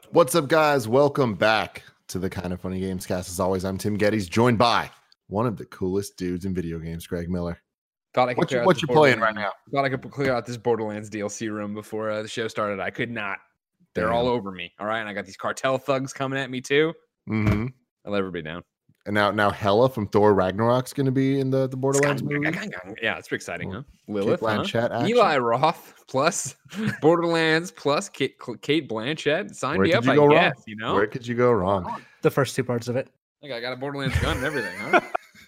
What's up, guys? Welcome back to the Kind of Funny Games cast. As always, I'm Tim Geddes, joined by one of the coolest dudes in video games, Greg Miller. What you playing right now? Thought I could clear out this Borderlands DLC room before the show started. I could not. They're all over me. All right, and I got these cartel thugs coming at me too. Mm-hmm. I let everybody down. And now Hela from Thor Ragnarok's going to be in the Borderlands movie. Yeah, it's pretty exciting, huh? Lilith, Eli Roth plus Borderlands plus Kate Blanchett. Sign me up, I guess. You know, where could you go wrong? The first two parts of it. Like I got a Borderlands gun and everything, huh?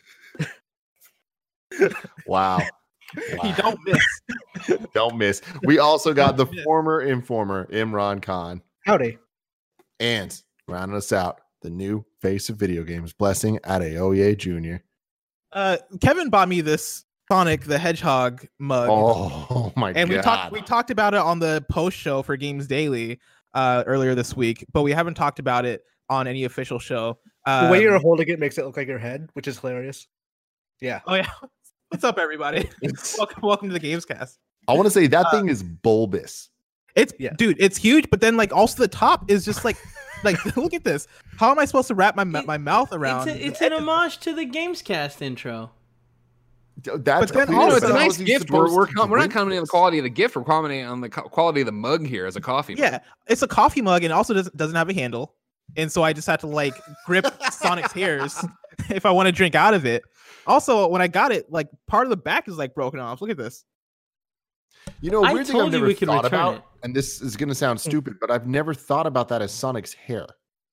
Wow. You don't miss. Don't miss. We also got the former informer, Imran Khan. Howdy. And rounding us out, the new face of video games, Blessing Adeoye Jr. Kevin bought me this Sonic the Hedgehog mug. Oh my god. And we talked about it on the post show for Games Daily earlier this week, but we haven't talked about it on any official show. The way you're holding it makes it look like your head, which is hilarious. Yeah. Oh yeah. What's up, everybody? Welcome to the Gamescast. I want to say that thing is bulbous. Dude, it's huge, but then like also the top is just like look at this. How am I supposed to wrap my mouth around? It's an homage to the Gamescast intro. That's it's a nice gift. We're not commenting on the quality of the gift. We're commenting on the quality of the mug here as a coffee mug. Yeah, it's a coffee mug and also doesn't have a handle. And so I just had to like grip Sonic's hairs if I want to drink out of it. Also, when I got it, like part of the back is like broken off. Look at this. You know, weird thing I've never thought about, and this is going to sound stupid, but I've never thought about that as Sonic's hair.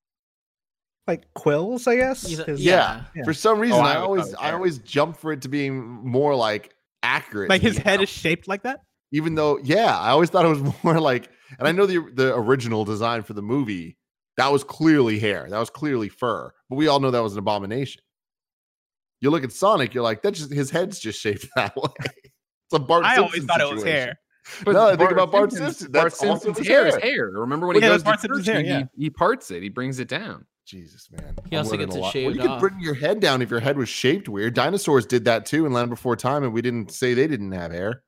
Like quills, I guess. Yeah. For some reason, I always jump for it to being more like accurate. Like his head is shaped like that. Even though, I always thought it was more like, and I know the original design for the movie, that was clearly hair, that was clearly fur, but we all know that was an abomination. You look at Sonic, you're like, his head's just shaped that way. It's a Bart Simpson always thought it was hair. But no, I think about Bart Simpson. Bart Simpson's hair is hair. Remember when he goes to church, he parts it. He brings it down. Jesus, man. He also gets it shaved off. You could bring your head down if your head was shaped weird. Dinosaurs did that too in Land Before Time, and we didn't say they didn't have hair.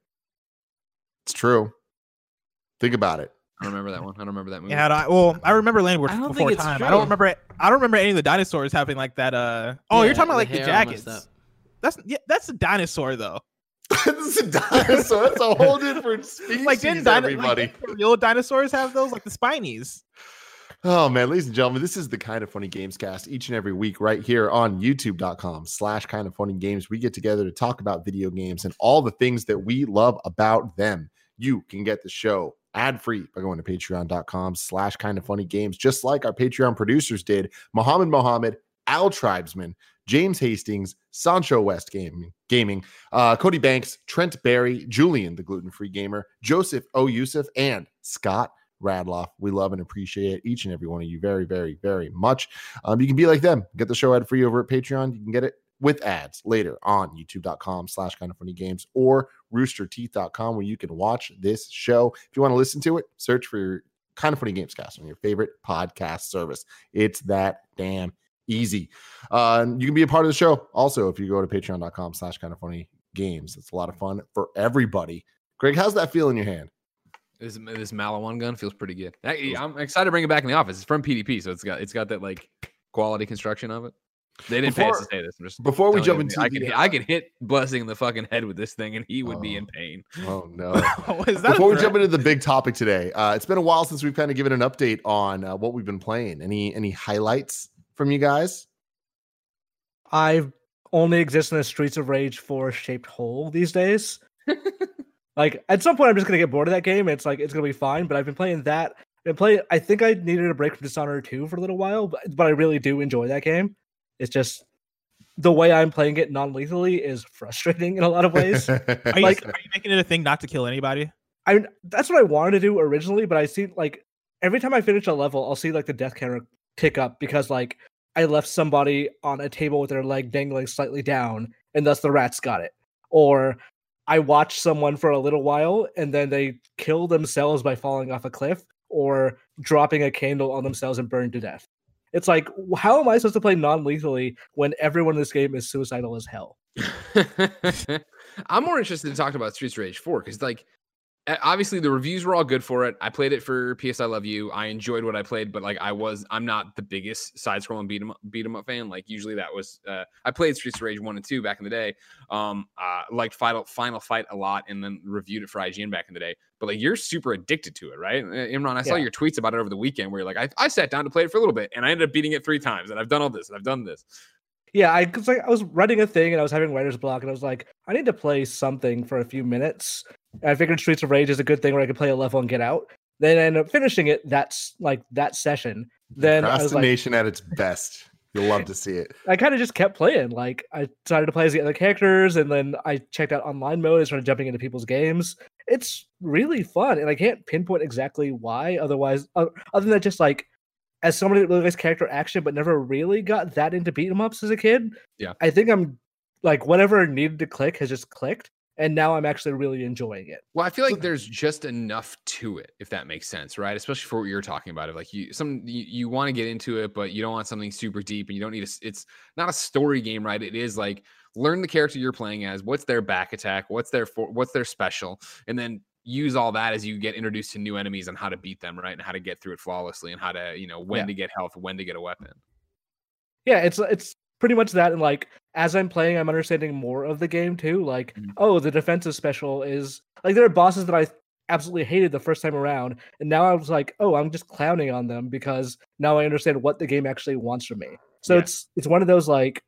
It's true. Think about it. I don't remember that one. I don't remember that movie. Yeah, I remember Land Before Time. True. I don't remember any of the dinosaurs having like that. You're talking about like the jackets. That's a dinosaur though. This is a dinosaur. That's a whole different species. Like everybody. Real dinosaurs have those, like the spinies. Oh man, ladies and gentlemen, this is the Kind of Funny Games cast each and every week right here on youtube.com/kindoffunnygames. We get together to talk about video games and all the things that we love about them. You can get the show ad-free by going to patreon.com/kindoffunnygames, just like our Patreon producers did. Mohammed, Al Tribesman, James Hastings, Sancho West Gaming, Cody Banks, Trent Barry, Julian, the gluten-free gamer, Joseph O. Yusuf, and Scott Radloff. We love and appreciate each and every one of you very, very, very much. You can be like them. Get the show ad-free over at Patreon. You can get it with ads later on youtube.com/kindoffunnygames or roosterteeth.com, where you can watch this show. If you want to listen to it, search for your Kind of Funny Games cast on your favorite podcast service. It's that damn easy. You can be a part of the show also if you go to patreon.com/kindoffunnygames. It's a lot of fun for everybody. Greg, how's that feel in your hand? This Malawan gun feels pretty good. I'm excited to bring it back in the office. It's from PDP, so it's got that like quality construction of it. They didn't pay us to say this. Before we jump into, I could hit Blessing in the fucking head with this thing, and he would be in pain. Oh no! Before we jump into the big topic today, it's been a while since we've kind of given an update on what we've been playing. Any highlights from you guys? I've only exist in a Streets of Rage 4 shaped hole these days. Like at some point, I'm just gonna get bored of that game. It's like it's gonna be fine, but I've been playing that. I think I needed a break from Dishonored 2 for a little while, but I really do enjoy that game. It's just the way I'm playing it non-lethally is frustrating in a lot of ways. Are you making it a thing not to kill anybody? That's what I wanted to do originally, but I see like every time I finish a level, I'll see like the death counter tick up because like I left somebody on a table with their leg dangling slightly down, and thus the rats got it. Or I watch someone for a little while, and then they kill themselves by falling off a cliff or dropping a candle on themselves and burn to death. It's like, how am I supposed to play non-lethally when everyone in this game is suicidal as hell? I'm more interested in talking about Streets of Rage 4 because, like, obviously the reviews were all good for it. I played it for PS I Love You. I enjoyed what I played, but like I'm not the biggest side scrolling beat 'em up fan. Like usually that was I played Streets of Rage 1 and 2 back in the day. Liked Final Fight a lot and then reviewed it for IGN back in the day. But like you're super addicted to it, right? Imran, I saw your tweets about it over the weekend where you're like, I sat down to play it for a little bit and I ended up beating it 3 times and I've done all this and I've done this. Yeah, I was writing a thing and I was having writer's block and I was like, I need to play something for a few minutes. And I figured Streets of Rage is a good thing where I could play a level and get out. Then I ended up finishing it. That's like that session. Then procrastination at its best. You'll love to see it. I kind of just kept playing. Like I decided to play as the other characters, and then I checked out online mode and started jumping into people's games. It's really fun, and I can't pinpoint exactly why. Otherwise, other than that, just like as somebody that really likes character action, but never really got that into beat 'em ups as a kid. Yeah, I think I'm like whatever needed to click has just clicked. And now I'm actually really enjoying it. Well, I feel like there's just enough to it, if that makes sense, right? Especially for what you're talking about. Of like you want to get into it, but you don't want something super deep, and you don't need it's not a story game, right? It is like learn the character you're playing as, what's their back attack, what's their special, and then use all that as you get introduced to new enemies and how to beat them, right? And how to get through it flawlessly, and how to when to get health, when to get a weapon. Yeah, it's pretty much that, and like as I'm playing, I'm understanding more of the game too. Like, oh, the defensive special is like there are bosses that I absolutely hated the first time around, and now I was like, oh, I'm just clowning on them because now I understand what the game actually wants from me. So it's one of those like,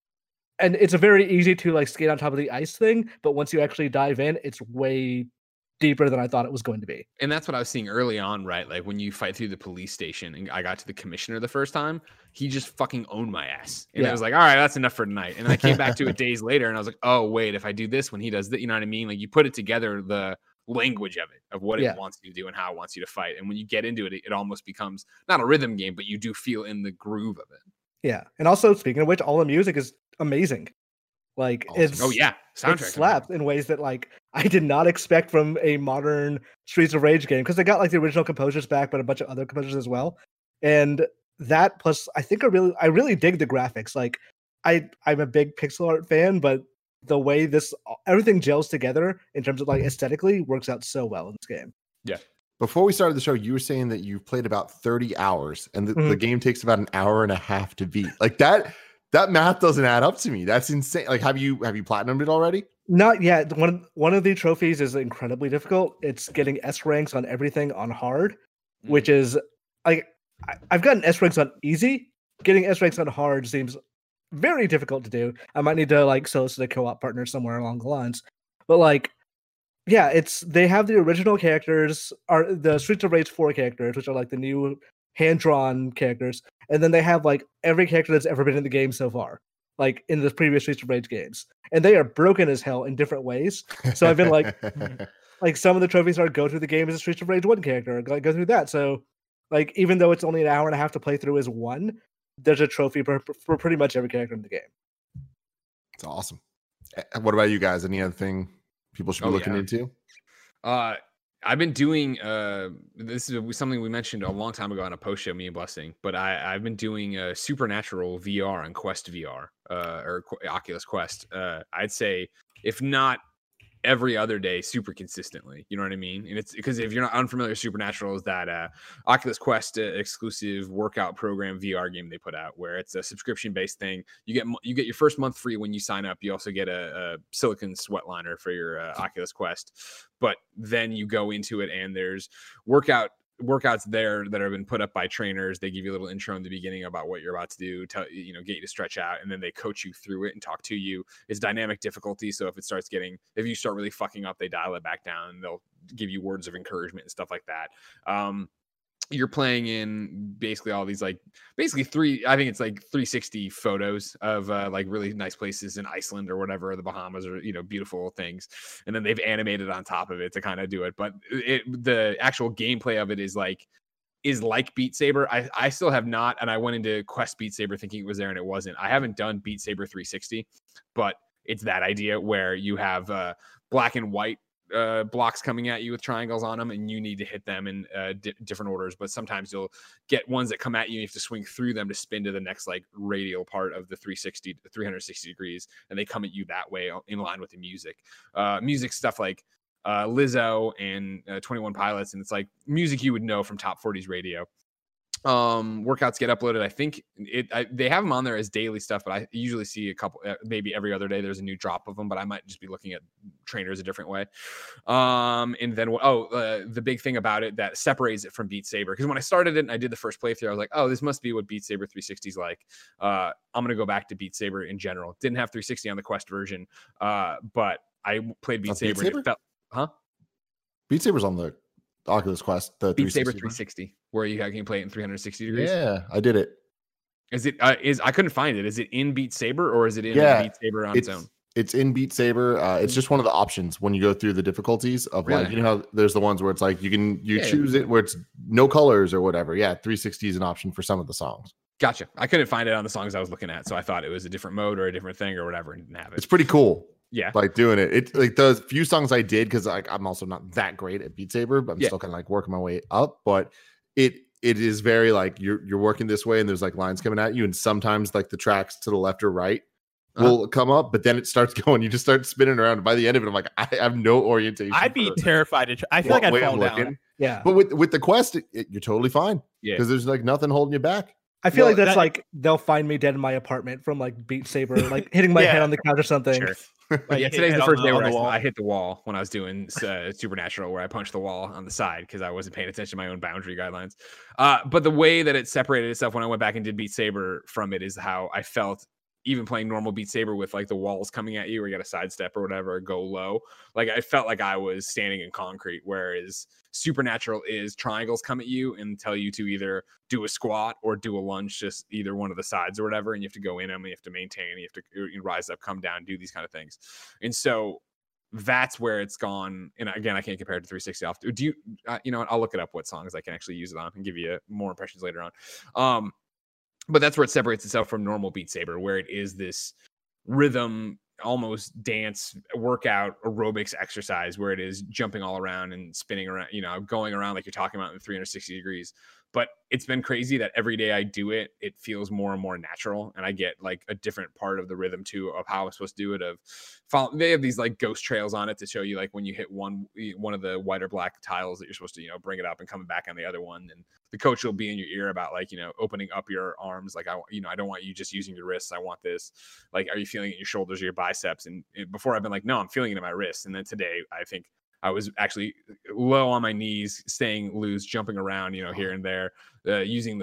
and it's a very easy to like skate on top of the ice thing, but once you actually dive in, it's way deeper than I thought it was going to be. And that's what I was seeing early on, right? Like when you fight through the police station and I got to the commissioner the first time, he just fucking owned my ass. And I was like, all right, that's enough for tonight. And then I came back to it days later and I was like, oh, wait, if I do this when he does that, you know what I mean? Like you put it together, the language of it, of what it wants you to do and how it wants you to fight. And when you get into it, it almost becomes not a rhythm game, but you do feel in the groove of it. Yeah. And also, speaking of which, all the music is amazing. Like awesome. Soundtrack it slaps in ways that like I did not expect from a modern Streets of Rage game, because they got like the original composers back, but a bunch of other composers as well. And that plus I think I really dig the graphics. Like I'm a big pixel art fan, but the way everything gels together in terms of like aesthetically works out so well in this game. Yeah. Before we started the show, you were saying that you've played about 30 hours and the game takes about an hour and a half to beat. Like that math doesn't add up to me. That's insane. Like, have you platinumed it already? Not yet. One of the trophies is incredibly difficult. It's getting S ranks on everything on hard, which is like I've gotten S ranks on easy. Getting S ranks on hard seems very difficult to do. I might need to like solicit a co-op partner somewhere along the lines. But like, yeah, they have the original characters, are the Streets of Rage 4 characters, which are like the new hand-drawn characters, and then they have like every character that's ever been in the game so far, like in the previous Streets of Rage games, and they are broken as hell in different ways. So I've been like like some of the trophies are go through the game as a Streets of Rage 1 character, like go through that. So like even though it's only an hour and a half to play through as one, there's a trophy for pretty much every character in the game. It's awesome. What about you guys? Any other thing people should be looking into? I've been doing this is something we mentioned a long time ago on a post show, me and Blessing, but I've been doing Supernatural VR on Quest VR or Oculus Quest. I'd say if not every other day, super consistently. You know what I mean? And it's because if you're not unfamiliar, Supernatural is that Oculus Quest exclusive workout program VR game they put out, where it's a subscription based thing. You get your first month free when you sign up. You also get a silicone sweat liner for your Oculus Quest, but then you go into it and there's workouts there that have been put up by trainers. They give you a little intro in the beginning about what you're about to do, get you to stretch out, and then they coach you through it and talk to you. It's dynamic difficulty, so if you start really fucking up, they dial it back down and they'll give you words of encouragement and stuff like that. You're playing in basically all these, like basically 360 photos of like really nice places in Iceland or whatever, or the Bahamas, or beautiful things, and then they've animated on top of it to kind of do it. But the actual gameplay of it is like Beat Saber. I still have not, and I went into Quest Beat Saber thinking it was there and it wasn't. I haven't done Beat Saber 360, but it's that idea where you have black and white blocks coming at you with triangles on them, and you need to hit them in different orders. But sometimes you'll get ones that come at you, you have to swing through them to spin to the next like radial part of the 360 degrees, and they come at you that way in line with the music. Music stuff like Lizzo and 21 Pilots, and it's like music you would know from Top 40s radio. Workouts get uploaded. I think they have them on there as daily stuff, but I usually see a couple, maybe every other day there's a new drop of them, but I might just be looking at trainers a different way. And then the big thing about it that separates it from Beat Saber, because when I started it and I did the first playthrough, I was like, oh, this must be what Beat Saber 360 is like. I'm gonna go back to Beat Saber in general. Didn't have 360 on the Quest version, but I played Beat Saber. And it felt, Beat Saber's on the Oculus Quest, the Beat Saber 360, where you can play it in 360 degrees. Yeah, I did it. Is it I couldn't find it. Is it in Beat Saber or is it in Beat Saber on its own? It's in Beat Saber. It's just one of the options when you go through the difficulties of like, you know how there's the ones where it's like you choose it where it's no colors or whatever. Yeah, 360 is an option for some of the songs. Gotcha. I couldn't find it on the songs I was looking at, so I thought it was a different mode or a different thing or whatever, and didn't have it. It's pretty cool. Yeah, like doing it. It's like the few songs I did, because like I'm also not that great at Beat Saber, but I'm still kind of like working my way up. But it is very like you're working this way, and there's like lines coming at you, and sometimes like the tracks to the left or right will come up, but then it starts going. You just start spinning around. And by the end of it, I'm like, I have no orientation. I'd be terrified. I feel like I'd fall down. Yeah, but with the Quest, you're totally fine. Yeah, because there's like nothing holding you back. I feel like that's like they'll find me dead in my apartment from like Beat Saber, like hitting my head on the couch or something. Sure. Yeah, today's the first day where I hit the wall when I was doing Supernatural, where I punched the wall on the side because I wasn't paying attention to my own boundary guidelines. But the way that it separated itself when I went back and did Beat Saber from it is how I felt even playing normal Beat Saber with like the walls coming at you, or you got to sidestep or whatever, or go low. Like I felt like I was standing in concrete, whereas Supernatural is triangles come at you and tell you to either do a squat or do a lunge, just either one of the sides or whatever, and you have to go in them, and you have to maintain, you have to rise up, come down, do these kind of things. And so that's where it's gone. And again, I can't compare it to 360 off. Do you, you know, I'll look it up what songs I can actually use it on and give you more impressions later on. But that's where it separates itself from normal Beat Saber, where it is this rhythm, almost dance, workout, aerobics exercise, where it is jumping all around and spinning around, you know, going around like you're talking about in 360 degrees. But it's been crazy that every day I do it, it feels more and more natural. And I get like a different part of the rhythm too, of how I'm supposed to do it. They have these like ghost trails on it to show you like when you hit one of the white or black tiles that you're supposed to, you know, bring it up and coming back on the other one. And the coach will be in your ear about like, you know, opening up your arms. Like, I don't want you just using your wrists. I want this. Like, are you feeling it in your shoulders or your biceps? And before I've been like, no, I'm feeling it in my wrists. And then today, I think I was actually low on my knees, staying loose, jumping around, you know, here and there, using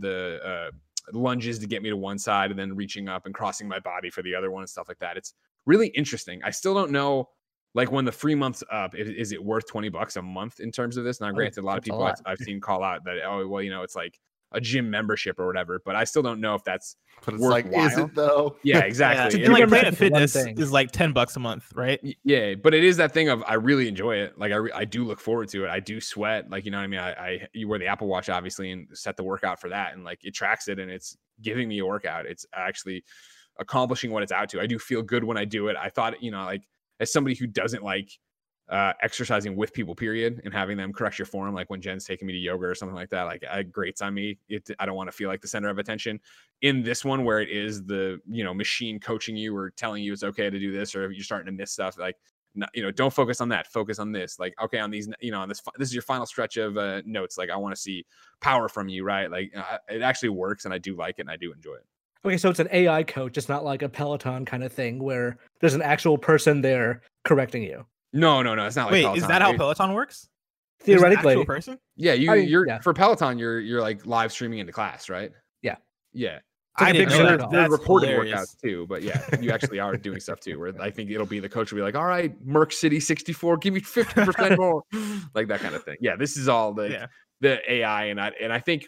the lunges to get me to one side and then reaching up and crossing my body for the other one and stuff like that. It's really interesting. I still don't know, like when the free month's up, is it worth $20 a month in terms of this? Now, granted, a lot of people I've seen call out that, oh, well, you know, it's like a gym membership or whatever, but I still don't know if that's worthwhile. Like, is it though? Yeah, exactly. And like Planet Fitness is like $10 a month, right? Yeah, but it is that thing of I really enjoy it. Like I do look forward to it. I do sweat. Like, you know what I mean? You wear the Apple Watch obviously and set the workout for that, and like it tracks it and it's giving me a workout. It's actually accomplishing what it's out to. I do feel good when I do it. I thought, you know, like as somebody who doesn't like exercising with people period and having them correct your form, like when Jen's taking me to yoga or something like that, like it grates on me. I don't want to feel like the center of attention. In this one where it is the, you know, machine coaching you or telling you it's okay to do this, or if you're starting to miss stuff, like, you know, don't focus on that, focus on this. Like, okay, on these, you know, on this is your final stretch of notes, like I want to see power from you, right? Like it actually works, and I do like it and I do enjoy it. Okay, so it's an AI coach. It's not like a Peloton kind of thing where there's an actual person there correcting you. No, it's not like Wait, Peloton. Is that how Peloton works? Theoretically, an actual person? Yeah, you're for Peloton, you're like live streaming into class, right? Yeah. Like I didn't know that. they're recording workouts too, but yeah, you actually are doing stuff too. Where I think it'll be the coach will be like, "All right, Merc City 64, give me 50% more," like that kind of thing. Yeah, this is all the AI, and I think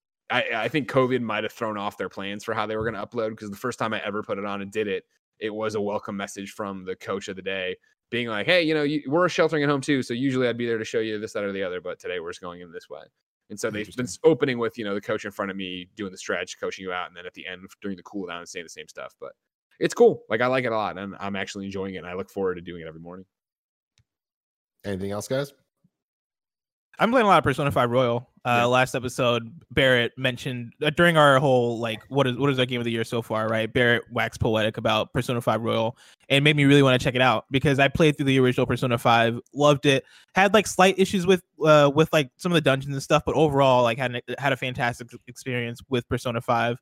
COVID might have thrown off their plans for how they were going to upload, because the first time I ever put it on and did it, it was a welcome message from the coach of the day, being like, hey, you know, we're sheltering at home too, so usually I'd be there to show you this, that, or the other, but today we're just going in this way. And so they've been opening with, you know, the coach in front of me doing the stretch, coaching you out, and then at the end during the cool down saying the same stuff. But it's cool. Like, I like it a lot, and I'm actually enjoying it, and I look forward to doing it every morning. Anything else, guys? I'm playing a lot of Persona 5 Royal. Last episode, Barrett mentioned during our whole like what is our game of the year so far, right? Barrett waxed poetic about Persona 5 Royal and made me really want to check it out because I played through the original Persona 5, loved it. Had like slight issues with like some of the dungeons and stuff, but overall like had a fantastic experience with Persona 5.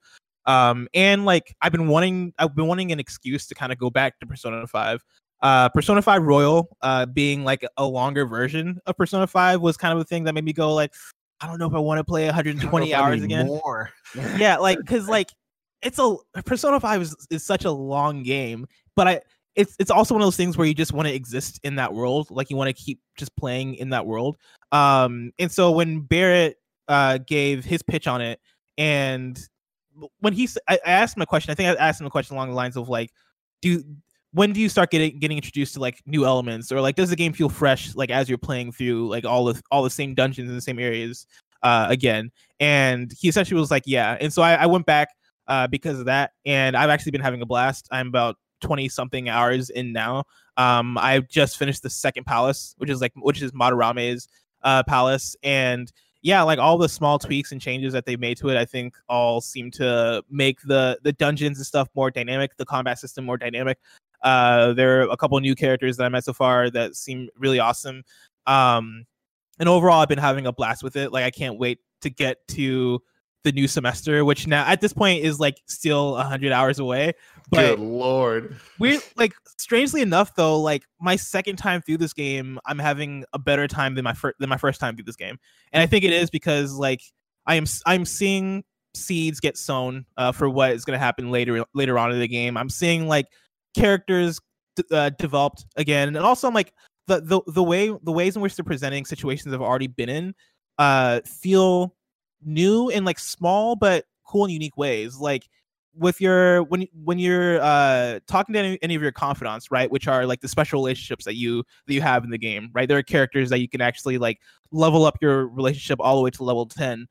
And like I've been wanting an excuse to kind of go back to Persona 5. Persona 5 Royal being like a longer version of Persona 5 was kind of a thing that made me go like, I don't know if I want to play 120 hours again. More. Yeah, like because like Persona 5 is such a long game, but it's also one of those things where you just want to exist in that world, like you want to keep just playing in that world. And so when Barrett gave his pitch on it, and when I asked him a question, I think I asked him a question along the lines of like, when do you start getting introduced to like new elements, or like does the game feel fresh like as you're playing through like all the same dungeons in the same areas again? And he essentially was like, yeah. And so I went back because of that, and I've actually been having a blast. I'm about 20 something hours in now. I've just finished the second palace, which is Madarame's palace, and yeah, like all the small tweaks and changes that they made to it, I think all seem to make the dungeons and stuff more dynamic, the combat system more dynamic. There are a couple of new characters that I met so far that seem really awesome. And overall, I've been having a blast with it. Like I can't wait to get to the new semester, which now at this point is like still 100 hours away. But good lord, we're like strangely enough though, like my second time through this game, I'm having a better time than my first time through this game, and I think it is because like I'm seeing seeds get sown for what is going to happen later on in the game. I'm seeing like characters developed again, and also I'm like the ways in which they're presenting situations I've already been in feel new in like small but cool and unique ways. Like with when you're talking to any of your confidants, right, which are like the special relationships that you have in the game, right? There are characters that you can actually like level up your relationship all the way to level 10.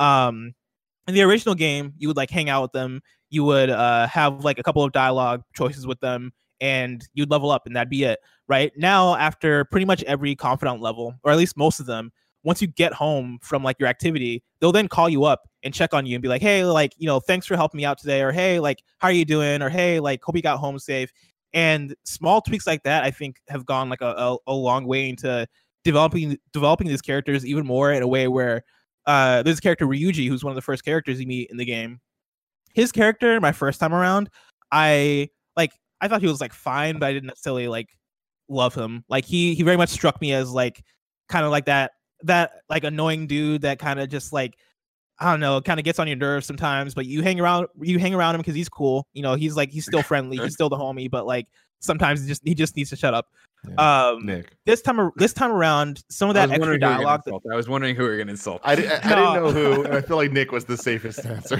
In the original game, you would like hang out with them, you would have like a couple of dialogue choices with them, and you'd level up, and that'd be it. Right now, after pretty much every confidant level, or at least most of them, once you get home from like your activity, they'll then call you up and check on you and be like, hey, like, you know, thanks for helping me out today, or hey, like, how are you doing, or hey, like, hope you got home safe. And small tweaks like that, I think, have gone like a long way into developing these characters even more in a way where there's a character Ryuji, who's one of the first characters you meet in the game. His character, my first time around, I thought he was like fine, but I didn't necessarily like love him. Like he very much struck me as like kind of like that like annoying dude that kind of just like, I don't know, kind of gets on your nerves sometimes, but you hang around him because he's cool. You know, he's still friendly, he's still the homie, but like sometimes he just needs to shut up. Yeah. Nick, this time around, some of that extra dialogue. I was wondering who we were gonna insult. I didn't know who, and I feel like Nick was the safest answer.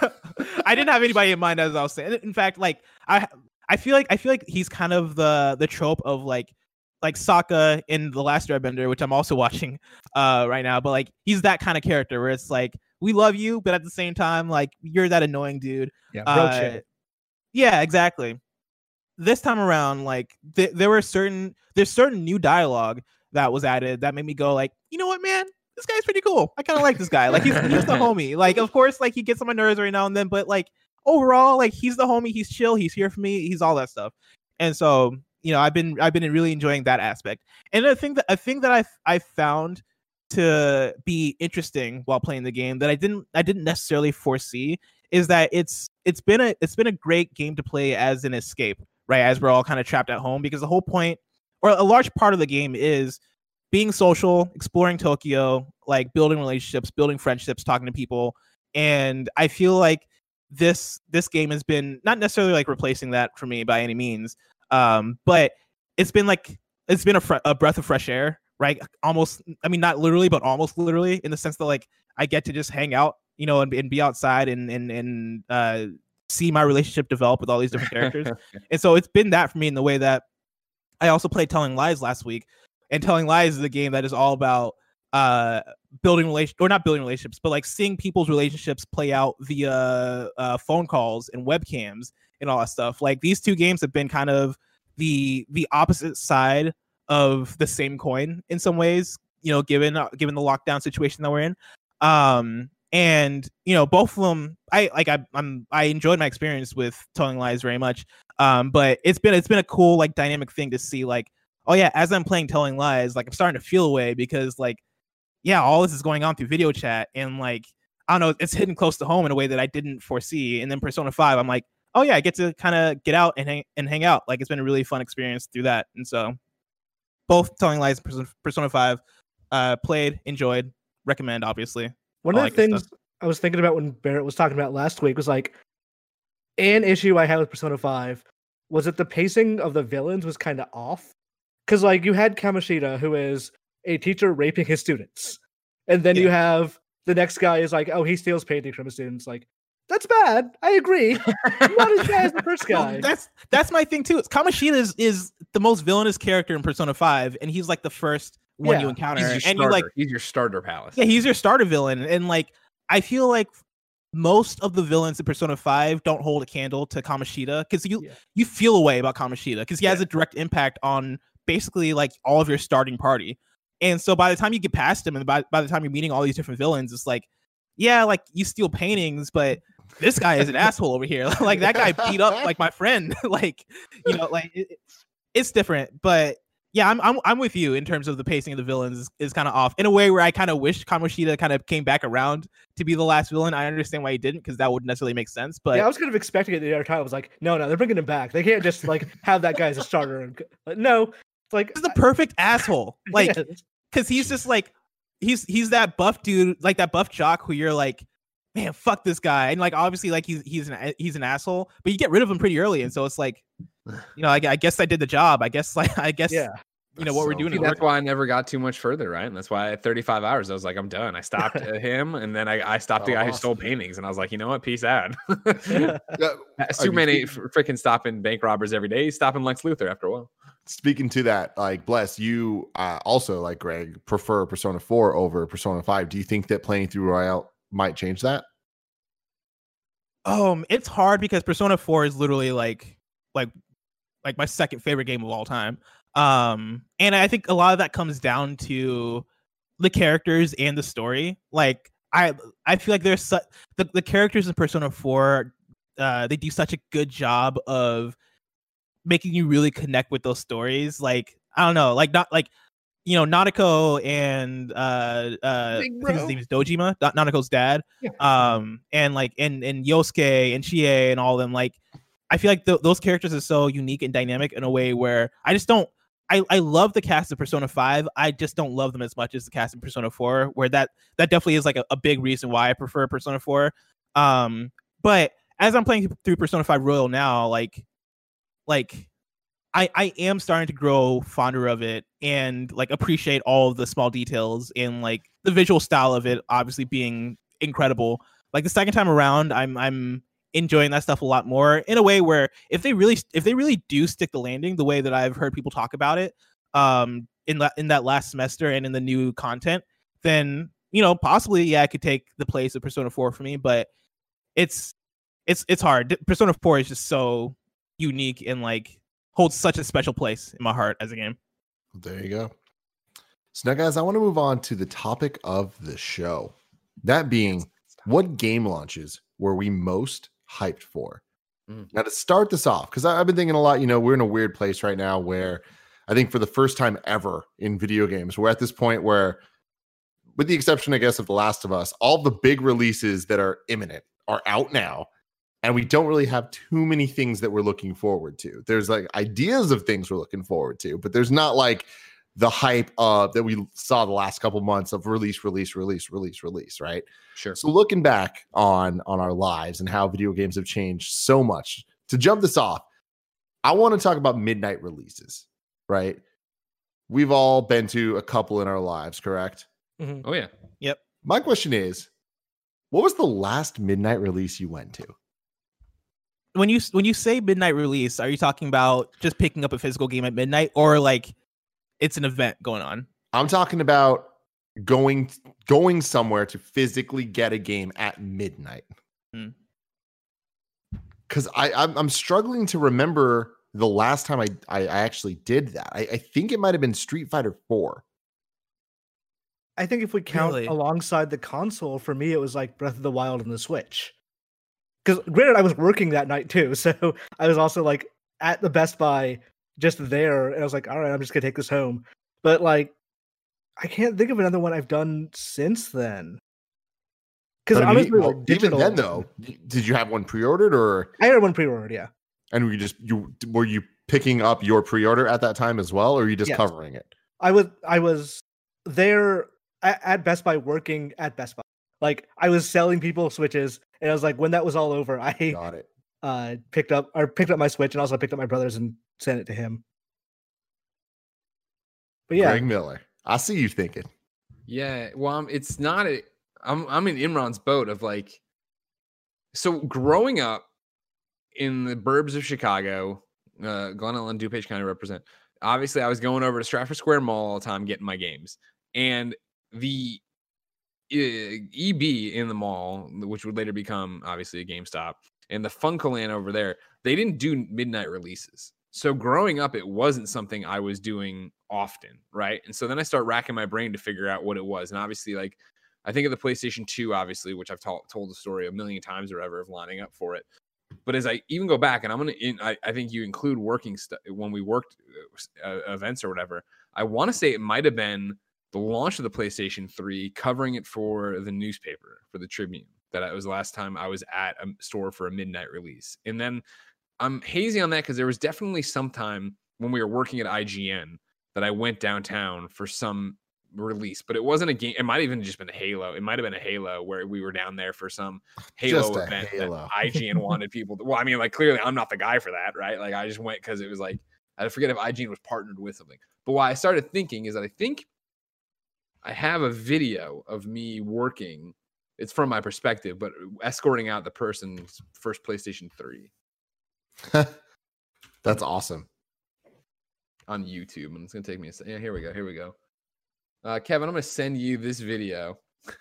I didn't have anybody in mind as I was saying. In fact, like I feel like he's kind of the trope of like Sokka in The Last Airbender, which I'm also watching right now. But like he's that kind of character where it's like, we love you, but at the same time, like you're that annoying dude. Yeah, yeah, exactly. This time around, like there's certain new dialogue that was added that made me go like, you know what, man, this guy's pretty cool. I kind of like this guy. Like he's the homie. Like of course, like he gets on my nerves every now and then, but like overall, like he's the homie. He's chill. He's here for me. He's all that stuff. And so, you know, I've been really enjoying that aspect. And I think that I found to be interesting while playing the game that I didn't necessarily foresee is that it's been a great game to play as an escape, right? As we're all kind of trapped at home, because the whole point, or a large part of the game, is being social, exploring Tokyo, like building relationships, building friendships, talking to people. And I feel like this game has been not necessarily like replacing that for me by any means, but it's been a breath of fresh air, right? Almost, I mean, not literally, but almost literally, in the sense that like I get to just hang out, you know, and be outside and see my relationship develop with all these different characters. And so it's been that for me in the way that I also played Telling Lies last week, and Telling Lies is a game that is all about building relationships, but like seeing people's relationships play out via phone calls and webcams and all that stuff. Like these two games have been kind of the opposite side of the same coin in some ways, given the lockdown situation that we're in. And both of them, I enjoyed my experience with Telling Lies very much. But it's been a cool like dynamic thing to see, like, oh yeah, as I'm playing Telling Lies, like I'm starting to feel away because like, yeah, all this is going on through video chat, and like, I don't know, it's hitting close to home in a way that I didn't foresee. And then Persona 5, I'm like, oh yeah, I get to kind of get out and hang out. Like, it's been a really fun experience through that. And so both Telling Lies and Persona 5, played, enjoyed, recommend, obviously. One of the things I was thinking about when Barrett was talking about last week was like, an issue I had with Persona 5 was that the pacing of the villains was kind of off. Because like you had Kamoshida, who is a teacher raping his students. And then you have the next guy is like, oh, he steals paintings from his students. Like, that's bad. I agree. Not as bad as the first guy. That's my thing too. Kamoshida is the most villainous character in Persona 5, and he's like the first one you encounter. He's your starter palace. Yeah, he's your starter villain. And like, I feel like most of the villains in Persona 5 don't hold a candle to Kamoshida, because you feel a way about Kamoshida because he has a direct impact on basically like all of your starting party. And so by the time you get past him, and by the time you're meeting all these different villains, it's like, yeah, like you steal paintings, but this guy is an asshole over here. Like that guy beat up like my friend. Like, like it's different. But yeah, I'm with you in terms of the pacing of the villains is kind of off in a way where I kind of wish Kamoshida kind of came back around to be the last villain. I understand why he didn't, because that wouldn't necessarily make sense. But yeah, I was kind of expecting it the entire time. I was like, no, they're bringing him back. They can't just like have that guy as a starter. And no, it's like he's the perfect asshole. Like, because he's just like he's that buff dude, like that buff jock who you're like, man, fuck this guy. And like obviously like he's an asshole, but you get rid of him pretty early, and so it's like, I guess I did the job. I guess yeah. What we're doing. That's why I never got too much further, right? And that's why at 35 hours, I was like, I'm done. I stopped him, and then I stopped the guy who stole paintings, and I was like, you know what? Peace out. Superman ain't freaking stopping bank robbers every day. He's stopping Lex Luthor after a while. Speaking to that, like, Bless, you also, like Greg, prefer Persona 4 over Persona 5. Do you think that playing through Royale might change that? It's hard because Persona 4 is literally like my second favorite game of all time. And I think a lot of that comes down to the characters and the story. Like I feel like there's the characters in Persona 4, they do such a good job of making you really connect with those stories. Like, I don't know, like not like, Nanako and I think his name is Dojima, Nanako's dad. Yeah. And like and Yosuke and Chie and all of them, like I feel like those characters are so unique and dynamic in a way where I just don't. I love the cast of Persona 5. I just don't love them as much as the cast of Persona 4, where that definitely is like a big reason why I prefer Persona 4. But as I'm playing through Persona 5 Royal now, like I am starting to grow fonder of it and like appreciate all of the small details and like the visual style of it obviously being incredible. Like the second time around, I'm enjoying that stuff a lot more in a way where if they really do stick the landing the way that I've heard people talk about it in that last semester and in the new content, then possibly I could take the place of Persona 4 for me. But it's hard. Persona 4 is just so unique and like holds such a special place in my heart as a game. There you go. So now, guys, I want to move on to the topic of the show, that being, what game launches were we most hyped for? Now, to start this off, because I've been thinking a lot, we're in a weird place right now where I think for the first time ever in video games, we're at this point where, with the exception, I guess, of The Last of Us, all the big releases that are imminent are out now, and we don't really have too many things that we're looking forward to. There's like ideas of things we're looking forward to, but there's not like the hype that we saw the last couple months of release, right? Sure. So looking back on our lives and how video games have changed so much, to jump this off, I want to talk about midnight releases, right? We've all been to a couple in our lives, correct? Mm-hmm. Oh yeah. Yep. My question is, what was the last midnight release you went to? When you say midnight release, are you talking about just picking up a physical game at midnight, or like it's an event going on? I'm talking about going somewhere to physically get a game at midnight. Because I'm struggling to remember the last time I actually did that. I think it might have been Street Fighter 4. I think if we count Really? alongside the console, for me, it was like Breath of the Wild and the Switch. Because granted, I was working that night too, so I was also like at the Best Buy, just there, and I was like, all right, I'm just gonna take this home. But like, I can't think of another one I've done since then. Because But I mean, honestly, well, like, digital. even then though, did you have one pre-ordered, or I had one pre-ordered, yeah. and were you picking up your pre-order at that time as well, or are you just Yes. covering it? I was there at Best Buy, working at Best Buy. Like, I was selling people Switches, and I was like, when that was all over, I Got it. picked up my Switch, and also picked up my brother's and sent it to him. But yeah, Greg Miller, I see you thinking. Yeah, well, it's not a. I'm in Imran's boat of like. So growing up in the burbs of Chicago, Glen Ellyn, DuPage County represent. Obviously, I was going over to Stratford Square Mall all the time getting my games, and the EB in the mall, which would later become obviously a GameStop, and the Funcoland over there, they didn't do midnight releases. So growing up, it wasn't something I was doing often, right? And so then I start racking my brain to figure out what it was. And obviously, like, I think of the PlayStation 2, obviously, which I've told the story a million times or whatever of lining up for it. But as I even go back, and I think you include working stuff when we worked events or whatever. I want to say it might have been the launch of the PlayStation 3, covering it for the newspaper, for the Tribune. That was the last time I was at a store for a midnight release. And then I'm hazy on that because there was definitely some time when we were working at IGN that I went downtown for some release, but it wasn't a game. It might have even just been a Halo. It might have been a Halo where we were down there for some Halo event that IGN wanted people to. Well, I mean, like, clearly I'm not the guy for that, right? Like, I just went because it was like, I forget if IGN was partnered with something. But why I started thinking is that I think I have a video of me working. It's from my perspective, but escorting out the person's first PlayStation 3. That's awesome. On YouTube, and it's gonna take me a second. Yeah, here we go. Kevin, I'm gonna send you this video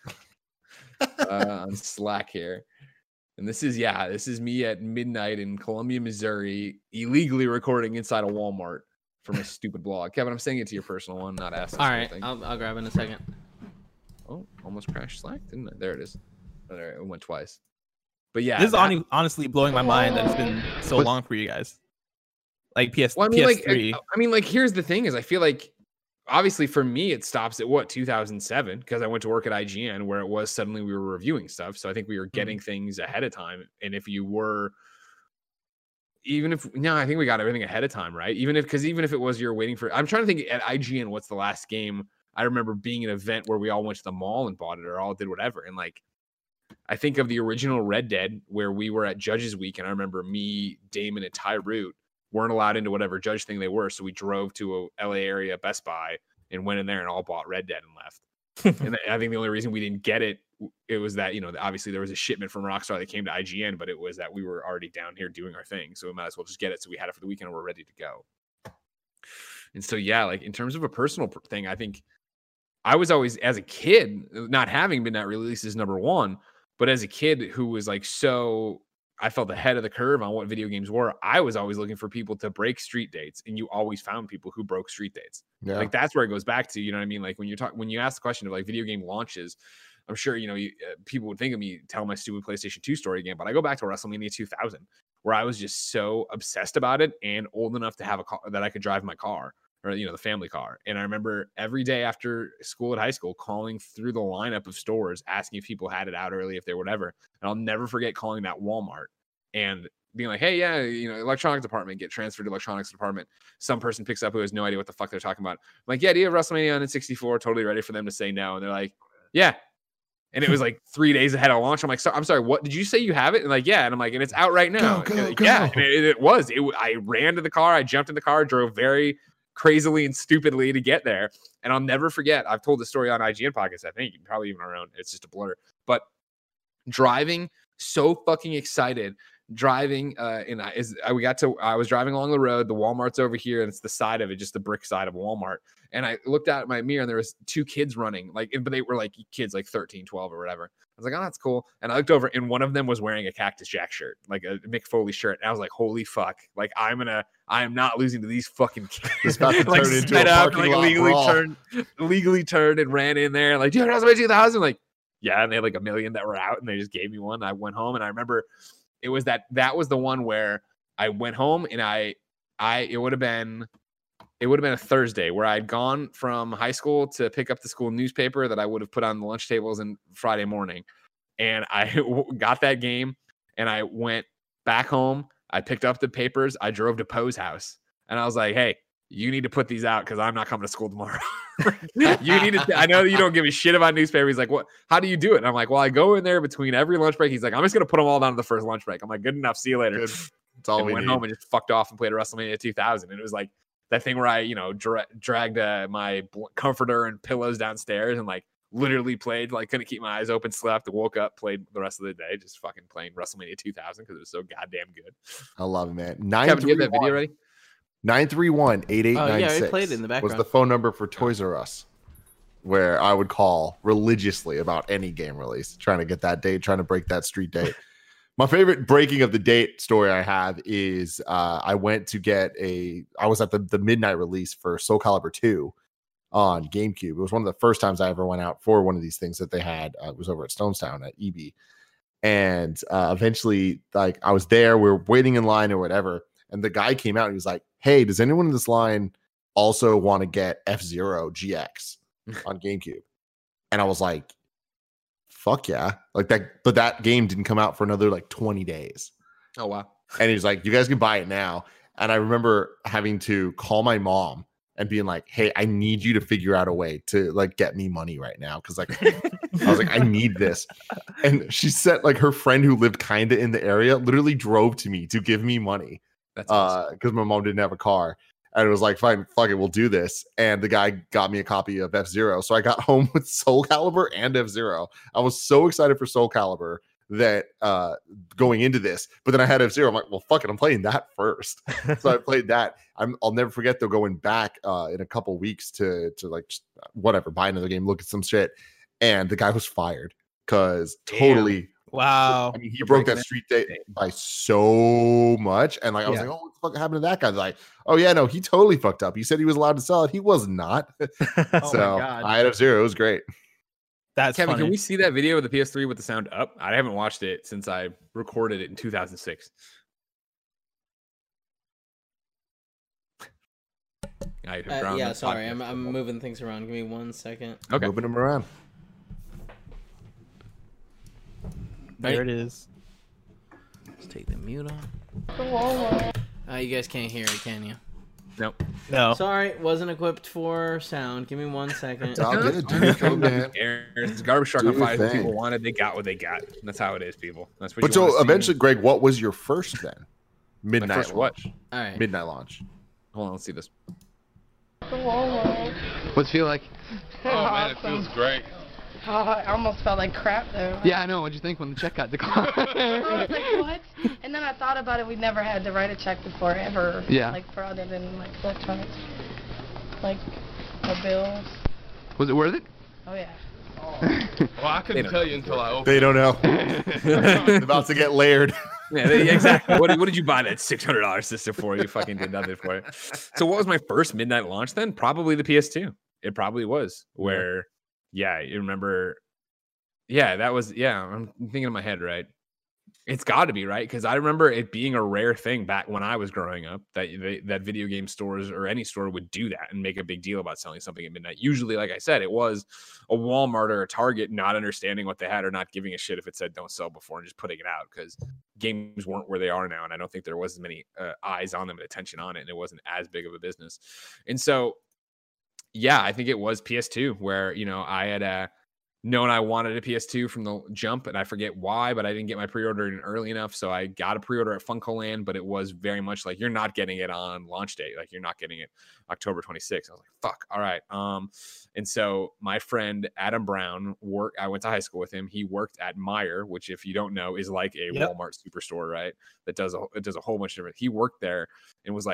on Slack here, and this is me at midnight in Columbia, Missouri, illegally recording inside a Walmart for my stupid blog. Kevin, I'm sending it to your personal one, not asking. All right, I'll grab it in a second. Oh, almost crashed Slack, didn't it? There it is. Oh, there it went twice. But yeah, this is honestly blowing my mind that it's been so long for you guys. Like PS3. I mean, here's the thing: is I feel like, obviously, for me, it stops at 2007, because I went to work at IGN, where it was suddenly we were reviewing stuff. So I think we were getting things ahead of time. And if you were, I think we got everything ahead of time, right? Even if it was you're waiting for. I'm trying to think at IGN, what's the last game I remember being an event where we all went to the mall and bought it, or all did whatever, and like. I think of the original Red Dead, where we were at Judges Week, and I remember me, Damon, and Ty Root weren't allowed into whatever Judge thing they were, so we drove to a LA area Best Buy and went in there and all bought Red Dead and left. And I think the only reason we didn't get it was that, obviously there was a shipment from Rockstar that came to IGN, but it was that we were already down here doing our thing, so we might as well just get it. So we had it for the weekend and we're ready to go. And so, yeah, like in terms of a personal thing, I think I was always, as a kid, not having midnight releases, number one, but as a kid who was like, I felt ahead of the curve on what video games were. I was always looking for people to break street dates, and you always found people who broke street dates. Yeah. Like that's where it goes back to, you know what I mean? Like when you ask the question of like video game launches, I'm sure, people would think of me telling my stupid PlayStation 2 story again, but I go back to WrestleMania 2000, where I was just so obsessed about it and old enough to have a car that I could drive my car, or, the family car. And I remember every day after school at high school calling through the lineup of stores, asking if people had it out early, if they were whatever. And I'll never forget calling that Walmart and being like, hey, yeah, electronics department, get transferred to electronics department. Some person picks up who has no idea what the fuck they're talking about. I'm like, yeah, do you have WrestleMania on in 64? Totally ready for them to say no. And they're like, yeah. And it was like 3 days ahead of launch. I'm like, I'm sorry, what did you say you have it? And like, yeah. And I'm like, and it's out right now. Go. Yeah. And it was. I ran to the car. I jumped in the car, drove very crazily and stupidly to get there. And I'll never forget, I've told the story on IGN podcasts, I think, probably even our own. It's just a blur. But driving, so fucking excited. Driving, I was driving along the road. The Walmart's over here, and it's the side of it, just the brick side of Walmart. And I looked out at my mirror, and there was two kids running, but they were like kids, like 13, 12 or whatever. was like, oh, that's cool. And I looked over, and one of them was wearing a Cactus Jack shirt, like a Mick Foley shirt. And I was like, holy fuck! Like I am not losing to these fucking kids. It's about to like turn into sped a up, parking like lot legally turned and ran in there, like, dude, how's my 2000? Like, yeah, and they had like 1 million that were out, and they just gave me one. I went home, and I remember it was that was the one where I went home, and it would have been a Thursday where I'd gone from high school to pick up the school newspaper that I would have put on the lunch tables on Friday morning. And I got that game, and I went back home. I picked up the papers. I drove to Poe's house, and I was like, hey, you need to put these out because I'm not coming to school tomorrow. You need to. I know that you don't give a shit about newspaper. He's like, what? How do you do it? And I'm like, well, I go in there between every lunch break. He's like, I'm just going to put them all down to the first lunch break. I'm like, good enough. See you later. Good. That's all and we went need. home and just fucked off and played WrestleMania 2000. And it was like that thing where I, dragged my comforter and pillows downstairs and like literally played, like couldn't keep my eyes open, slept, woke up, played the rest of the day, just fucking playing WrestleMania 2000 because it was so goddamn good. I love it, man. Kevin, you have that video ready? 931-8896 yeah, we played it in the was background. the phone number for Toys R Us, where I would call religiously about any game release, trying to get that date, trying to break that street date. My favorite breaking of the date story I have is I went to get I was at the midnight release for Soul Calibur 2 on GameCube. It was one of the first times I ever went out for one of these things that they had. It was over at Stonestown at EB. And eventually, like, I was there, we were waiting in line or whatever. And the guy came out and he was like, hey, does anyone in this line also want to get F-Zero GX on GameCube? And I was like, fuck yeah. Like that, but that game didn't come out for another like 20 days. Oh, wow. And he's like, you guys can buy it now. And I remember having to call my mom and being like, hey, I need you to figure out a way to like get me money right now. Cause like, I was like, I need this. And she said like her friend who lived kind of in the area literally drove to me to give me money. That's awesome. Because my mom didn't have a car. And it was like, fine, fuck it, we'll do this. And the guy got me a copy of F-Zero. So I got home with Soul Calibur and F-Zero. I was so excited for Soul Calibur that going into this, but then I had F-Zero. I'm like, well, fuck it, I'm playing that first. So I played that. I'll never forget though, going back in a couple weeks to like whatever, buy another game, look at some shit, and the guy was fired because totally. Wow. I mean, he broke that street date by so much. And like, I was like, oh, what the fuck happened to that guy? Like, oh yeah, no, he totally fucked up. He said he was allowed to sell it. He was not. So I had F-Zero. It was great. That's Kevin, funny. can we see that video of the PS3 with the sound up? I haven't watched it since I recorded it in 2006. Yeah, sorry. I'm moving things around. Give me 1 second. Okay. Moving them around. There it is. Let's take the mute off. You guys can't hear it, can you? Nope. No. Sorry, wasn't equipped for sound. Give me 1 second. It's all good. Do your thing, man. It's Garbage Truck Do on your 5. thing. People wanted, they got what they got. That's how it is, people. That's what. But you wanna so see. eventually, Greg, what was your first then? My Midnight first launch. what? All right. Midnight launch. Hold on, let's see this. What's it feel like? Oh man, it feels great. Oh, I almost felt like crap though. Yeah, I know. What'd you think when the check got declined? I was like, what? And then I thought about it. We've never had to write a check before, ever. Yeah. Like for other than like electronics, like the bills. Was it worth it? Oh yeah. Well, I couldn't tell you until I opened. They don't know. It's about to get layered. Yeah, exactly. What did you buy that $600 system for? You fucking did nothing for it. So what was my first midnight launch then? Probably the PS2. It probably was. Where, yeah, you remember. Yeah, that was. Yeah, I'm thinking in my head, right? It's got to be right because I remember it being a rare thing back when I was growing up that video game stores or any store would do that and make a big deal about selling something at midnight. Usually, like I said, it was a Walmart or a Target not understanding what they had or not giving a shit if it said don't sell before and just putting it out because games weren't where they are now, and I don't think there was as many eyes on them and attention on it, and it wasn't as big of a business. And so, yeah, I think it was PS2 where I had known I wanted a PS2 from the jump, and I forget why, but I didn't get my pre-order in early enough, so I got a pre-order at FuncoLand, but it was very much like, you're not getting it on launch date, like you're not getting it October 26th. I was like, fuck, all right. And so my friend Adam Brown I went to high school with him. He worked at Meijer, which if you don't know is like a Walmart superstore, right? It does a whole bunch of different. He worked there and was like,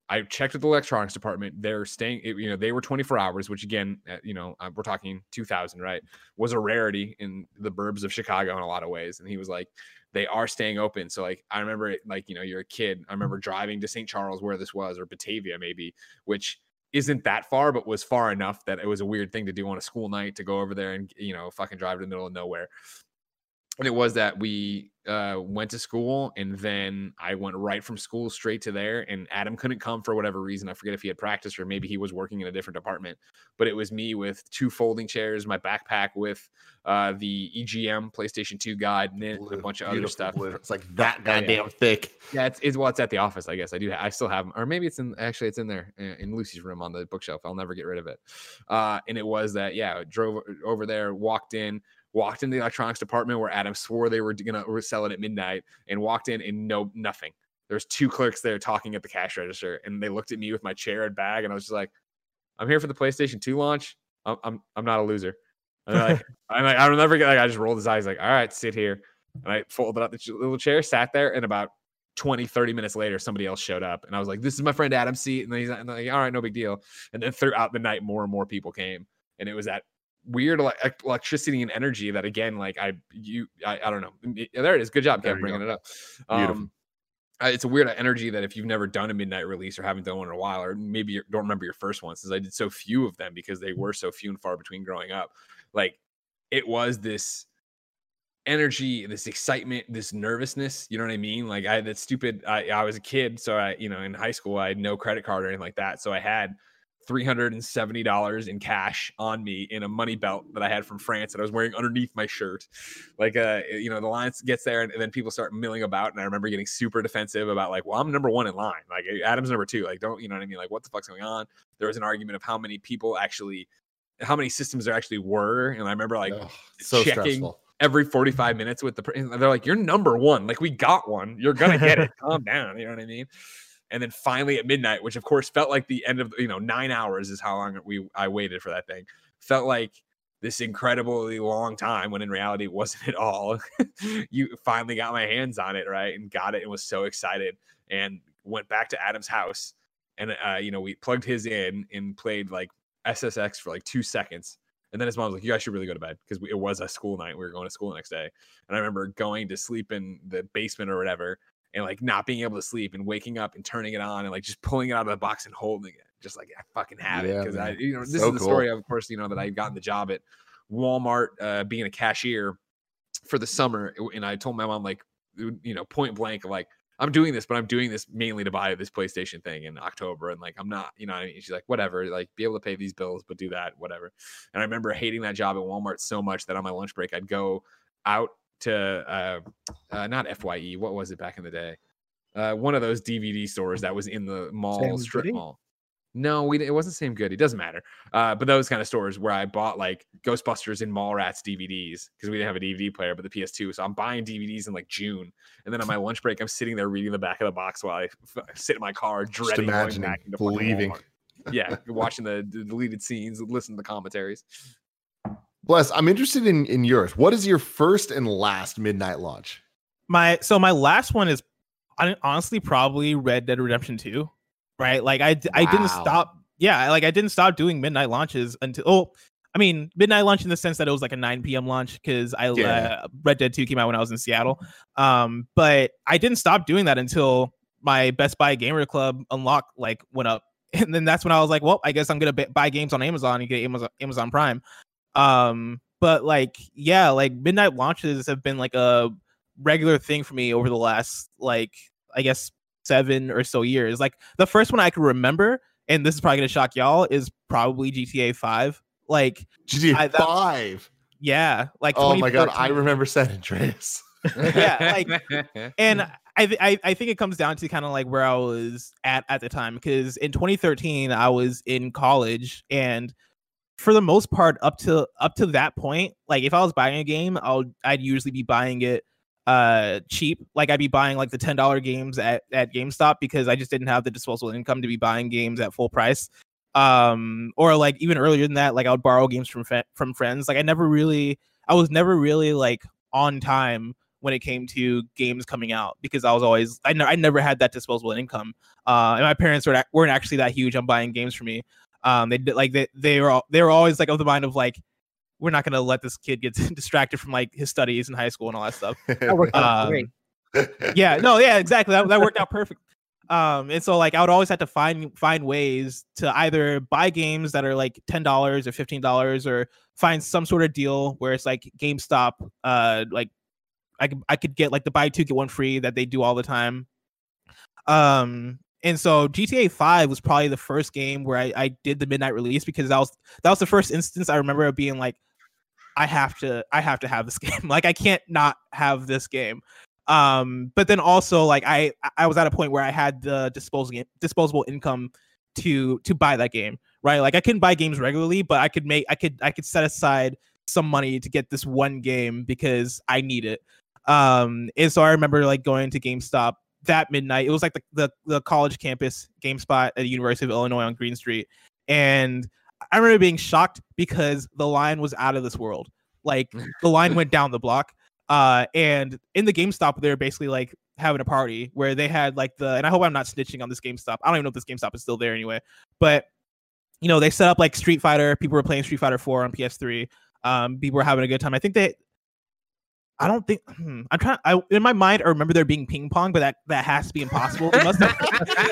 I checked with the electronics department. They're staying, they were 24 hours, which again, we're talking 2000, right? Was a rarity in the burbs of Chicago in a lot of ways. And he was like, they are staying open. So like, I remember it, like, you're a kid. I remember driving to St. Charles where this was, or Batavia maybe, which isn't that far, but was far enough that it was a weird thing to do on a school night, to go over there and, fucking drive to the middle of nowhere. And it was that we went to school, and then I went right from school straight to there. And Adam couldn't come for whatever reason. I forget if he had practice or maybe he was working in a different department. But it was me with 2 folding chairs, my backpack with the EGM PlayStation 2 guide, and a bunch of other stuff. Blue. It's like that goddamn thick. Yeah, it's at the office. I guess I still have them, or maybe it's in there in Lucy's room on the bookshelf. I'll never get rid of it. And it was that, I drove over there, walked into the electronics department where Adam swore they were going to sell it at midnight, and walked in and nothing. There's 2 clerks there talking at the cash register, and they looked at me with my chair and bag, and I was just like, I'm here for the PlayStation 2 launch. I'm not a loser. And they're like, I'll never get, I just rolled his eyes like, all right, sit here. And I folded up the little chair, sat there, and about 20-30 minutes later, somebody else showed up, and I was like, this is my friend Adam's seat. And then he's like, all right, no big deal. And then throughout the night, more and more people came, and it was that weird electricity and energy that, again, like I don't know. There it is. Good job, Kev, bringing it up. It's a weird energy that if you've never done a midnight release or haven't done one in a while, or maybe you don't remember your first one, since I did so few of them because they were so few and far between growing up. Like, it was this energy, this excitement, this nervousness. You know what I mean? Like, I was a kid, so in high school I had no credit card or anything like that, so I had $370 in cash on me in a money belt that I had from France that I was wearing underneath my shirt. Like, the line gets there, and then people start milling about. And I remember getting super defensive about, like, well, I'm number 1 in line. Like, Adam's number 2. Like, don't, you know what I mean? Like, what the fuck's going on? There was an argument of how many systems there actually were. And I remember checking stressful. Every 45 minutes with they're like, you're number 1. Like, we got one. You're going to get it. Calm down. You know what I mean? And then finally at midnight, which of course felt like the end of, 9 hours is how long I waited for that thing. Felt like this incredibly long time, when in reality it wasn't at all. You finally got my hands on it, right? And got it, and was so excited, and went back to Adam's house, and we plugged his in and played like SSX for like 2 seconds. And then his mom was like, you guys should really go to bed, because it was a school night. We were going to school the next day. And I remember going to sleep in the basement or whatever, and like not being able to sleep, and waking up and turning it on, and like just pulling it out of the box and holding it, just like, I fucking have it. Because this is the story of course, that I got the job at Walmart, being a cashier for the summer. And I told my mom, like, point blank, like, I'm doing this, but I'm doing this mainly to buy this PlayStation thing in October. And like, I'm not, she's like, whatever, like, be able to pay these bills, but do that, whatever. And I remember hating that job at Walmart so much that on my lunch break, I'd go out to not FYE, what was it back in the day? One of those DVD stores that was in the mall, strip mall. No, it wasn't Sam Goody. It doesn't matter. But those kind of stores where I bought like Ghostbusters and Mallrats DVDs, because we didn't have a DVD player, but the PS2. So I'm buying DVDs in like June, and then on my lunch break, I'm sitting there reading the back of the box while I sit in my car, dreading going back into believing. Yeah, watching the deleted scenes, listening to the commentaries. Bless, I'm interested in yours. What is your first and last midnight launch? My last one is honestly probably Red Dead Redemption 2. Right? Like I didn't stop. Yeah, like I didn't stop doing midnight launches until midnight launch in the sense that it was like a 9 p.m. launch, because Red Dead 2 came out when I was in Seattle. But I didn't stop doing that until my Best Buy Gamer Club unlock like went up. And then that's when I was like, well, I guess I'm gonna buy games on Amazon and get Amazon Prime. But like, yeah, like midnight launches have been like a regular thing for me over the last, like, I guess 7 or so years. Like the first one I can remember, and this is probably gonna shock y'all, is probably GTA 5. Like GTA 5. Yeah, like, oh my god, I remember San Andreas. Yeah, like, and I think it comes down to kind of like where I was at the time, because in 2013 I was in college, and for the most part up to that point, like if I was buying a game, I'd usually be buying it cheap. Like I'd be buying like the $10 games at GameStop, because I just didn't have the disposable income to be buying games at full price. Or like even earlier than that, like I would borrow games from friends. Like I was never really like on time when it came to games coming out, because I never had that disposable income, and my parents weren't actually that huge on buying games for me. They were always like of the mind of like, we're not gonna let this kid get distracted from like his studies in high school and all that stuff. That worked out great. Yeah, exactly. That worked out perfect. And so like I would always have to find ways to either buy games that are like $10 or $15, or find some sort of deal where it's like GameStop, like I could get like the buy 2 get 1 free that they do all the time. And so GTA 5 was probably the first game where I did the midnight release, because that was the first instance I remember of being like, I have to have this game. Like I can't not have this game. But then also like I was at a point where I had the disposable income to buy that game, right? Like I couldn't buy games regularly, but I could set aside some money to get this one game because I need it. And so I remember like going to GameStop that midnight. It was like the college campus GameSpot at the University of Illinois on Green Street, and I remember being shocked because the line was out of this world. Like the line went down the block. And in the GameStop, they were basically like having a party where they had like and I hope I'm not snitching on this GameStop. I don't even know if this GameStop is still there anyway, but you know, they set up like Street Fighter. People were playing Street Fighter 4 on PS3. People were having a good time. I think in my mind, I remember there being ping pong, but that has to be impossible. They must have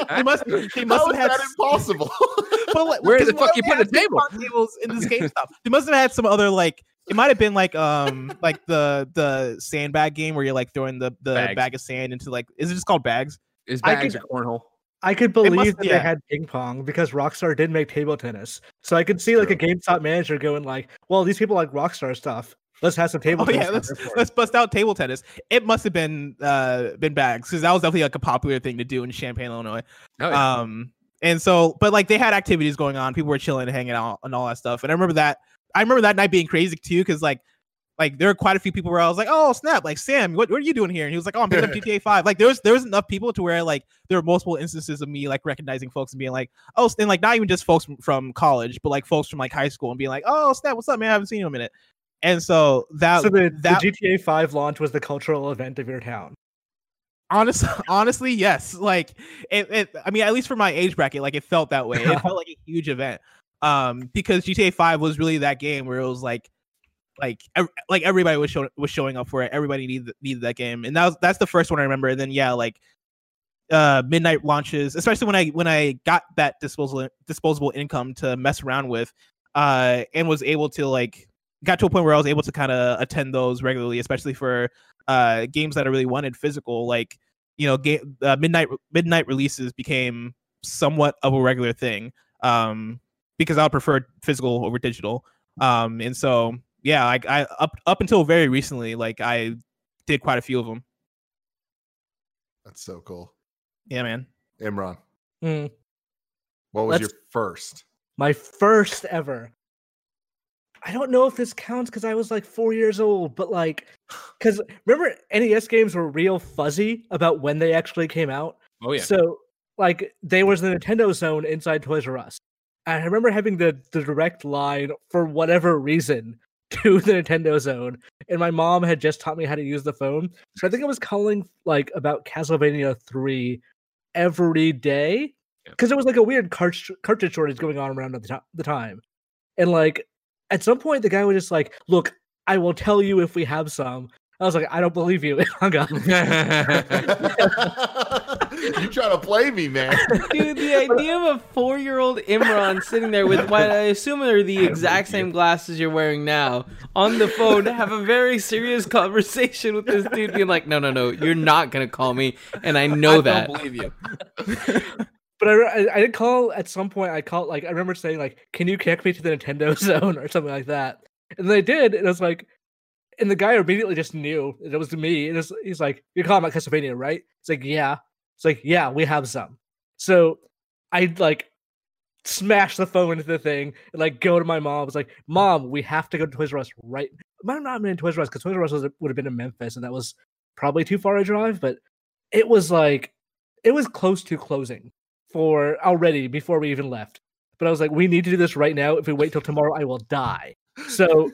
had impossible. But where the fuck you put the table? Tables in this GameStop. They must have had some other like. It might have been like like the sandbag game where you're like throwing the bag of sand into like, is it just called bags? Is bags or cornhole? I could believe that they had ping pong because Rockstar did make table tennis. So I could see like a GameStop manager going like, well, these people like Rockstar stuff. Let's have some table tennis. Yeah, let's bust out table tennis. It must have been bags, because that was definitely like a popular thing to do in Champaign, Illinois. Oh, yeah. And so, but like they had activities going on. People were chilling and hanging out and all that stuff. And I remember that night being crazy too, because like there were quite a few people where I was like, oh snap, like Sam, what are you doing here? And he was like, oh, I'm picking up GTA 5. Like there was enough people to where like there were multiple instances of me like recognizing folks and being like, oh, and like not even just folks from college, but like folks from like high school and being like, oh snap, what's up, man? I haven't seen you in a minute. And so the GTA 5 launch was the cultural event of your town. Honestly, yes. Like it, I mean, at least for my age bracket, like it felt that way. It felt like a huge event. Because GTA 5 was really that game where it was like everybody was showing up for it. Everybody needed that game, and that's the first one I remember. And then midnight launches, especially when I got that disposable income to mess around with, and was able to like got to a point where I was able to kind of attend those regularly, especially for games that I really wanted physical. Like, you know, midnight releases became somewhat of a regular thing, because I would prefer physical over digital. And so yeah, I up until very recently, like I did quite a few of them. That's so cool. Yeah, man. Imran, what was your first? My first ever. I don't know if this counts because I was like 4 years old, but like, because remember NES games were real fuzzy about when they actually came out. Oh yeah. So like there was the Nintendo Zone inside Toys R Us. And I remember having the direct line for whatever reason to the Nintendo Zone, and my mom had just taught me how to use the phone. So I think I was calling like about Castlevania 3 every day because there was like a weird cartridge shortage going on around at the time. And like at some point, the guy was just like, "Look, I will tell you if we have some." I was like, "I don't believe you." Hung up. You trying to play me, man? Dude, the idea of a 4-year-old Imran sitting there with what I assume are the exact same glasses you're wearing now on the phone to have a very serious conversation with this dude being like, no, you're not going to call me, and I know that. I don't believe you. But I did call at some point. I remember saying like, "Can you kick me to the Nintendo Zone?" or something like that. And they did, and it was like, and the guy immediately just knew it was me. And he's like, "You're calling about Castlevania, right?" It's like, "Yeah." It's like, "Yeah, we have some." So I like smash the phone into the thing and like go to my mom. I was like, "Mom, we have to go to Toys R Us right." Might have not been in Toys R Us because Toys R Us would have been in Memphis, and that was probably too far a drive. But it was like it was close to closing for already before we even left. But I was like, "We need to do this right now. If we wait till tomorrow, I will die." So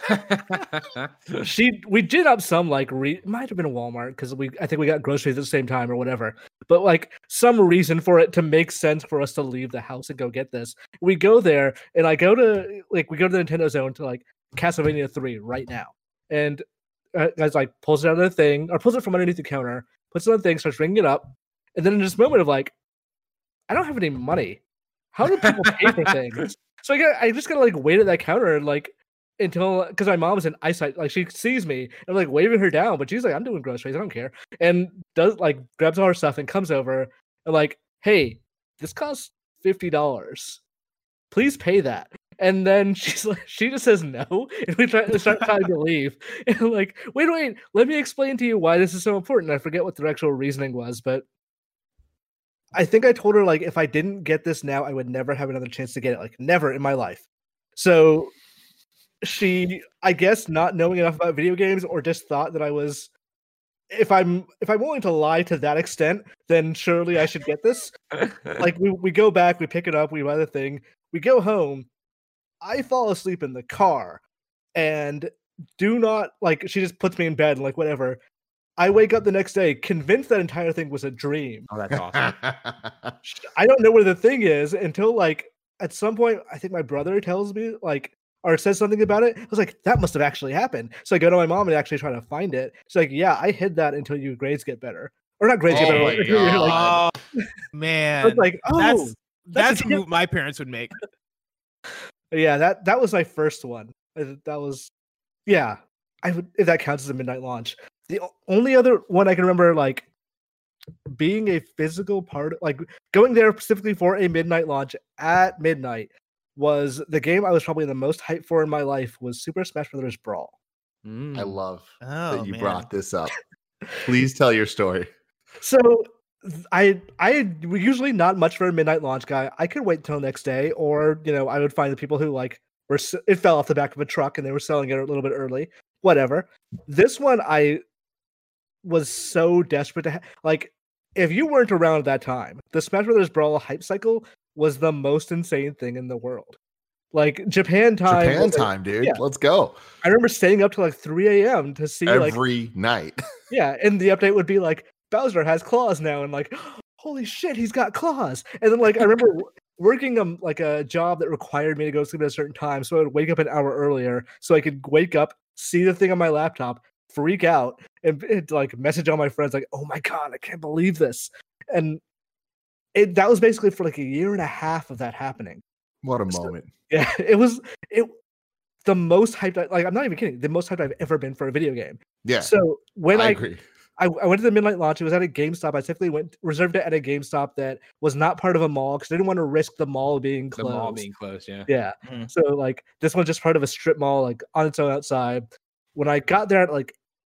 we did up some like it might have been a Walmart because I think we got groceries at the same time or whatever. But like some reason for it to make sense for us to leave the house and go get this. We go there and we go to the Nintendo Zone to like Castlevania 3 right now. And guys like pulls it out of the thing or pulls it from underneath the counter, puts it on the thing, starts ringing it up, and then in this moment of like, I don't have any money. How do people pay for things? So I just gotta like wait at that counter and like until because my mom's in eyesight, like she sees me and I'm like waving her down, but she's like, I'm doing groceries, I don't care, and does like grabs all her stuff and comes over and like, hey, this costs $50. Please pay that. And then she just says no, and we start trying to leave. And I'm like, wait, let me explain to you why this is so important. I forget what the actual reasoning was, but I think I told her like if I didn't get this now, I would never have another chance to get it, like never in my life. So she, I guess, not knowing enough about video games, or just thought that I was. If I'm willing to lie to that extent, then surely I should get this. Like we go back, we pick it up, we buy the thing, we go home. I fall asleep in the car and do not like she just puts me in bed and like whatever. I wake up the next day convinced that entire thing was a dream. Oh, that's awesome. I don't know where the thing is until like at some point I think my brother tells me like or says something about it. I was like, that must have actually happened. So I go to my mom and actually try to find it. She's like, yeah, I hid that until your grades get better. Or not grades get better. My God. Oh, man. I was like, oh, that's a move my parents would make. Yeah, that was my first one. That was, yeah. I would, if that counts as a midnight launch. The only other one I can remember, like being a physical part, like going there specifically for a midnight launch at midnight, was the game I was probably the most hyped for in my life. Was Super Smash Bros. Brawl. I love Oh, that you man. brought this up. Please tell your story. So I usually not much for a midnight launch guy. I could wait till next day, or I would find the people who like it fell off the back of a truck and they were selling it a little bit early. Whatever. This one I was so desperate to like. If you weren't around at that time, the Smash Bros. Brawl hype cycle was the most insane thing in the world. Like Japan time, dude. Yeah. Let's go. I remember staying up till like 3 a.m. to see every night. Yeah, and the update would be like Bowser has claws now, and like, holy shit, he's got claws. And then like I remember working like a job that required me to go to sleep at a certain time, so I would wake up an hour earlier so I could wake up, see the thing on my laptop, freak out, and like message all my friends like, oh my god, I can't believe this. And that was basically for like a year and a half of that happening. What a moment. Yeah, it was the most hyped. Like I'm not even kidding. The most hyped I've ever been for a video game. Yeah. So when I agree. I went to the midnight launch. It was at a GameStop. I typically reserved it at a GameStop that was not part of a mall because I didn't want to risk the mall being closed. The mall being closed, yeah. Yeah. So like this one's just part of a strip mall, like on its own outside. When I got there at like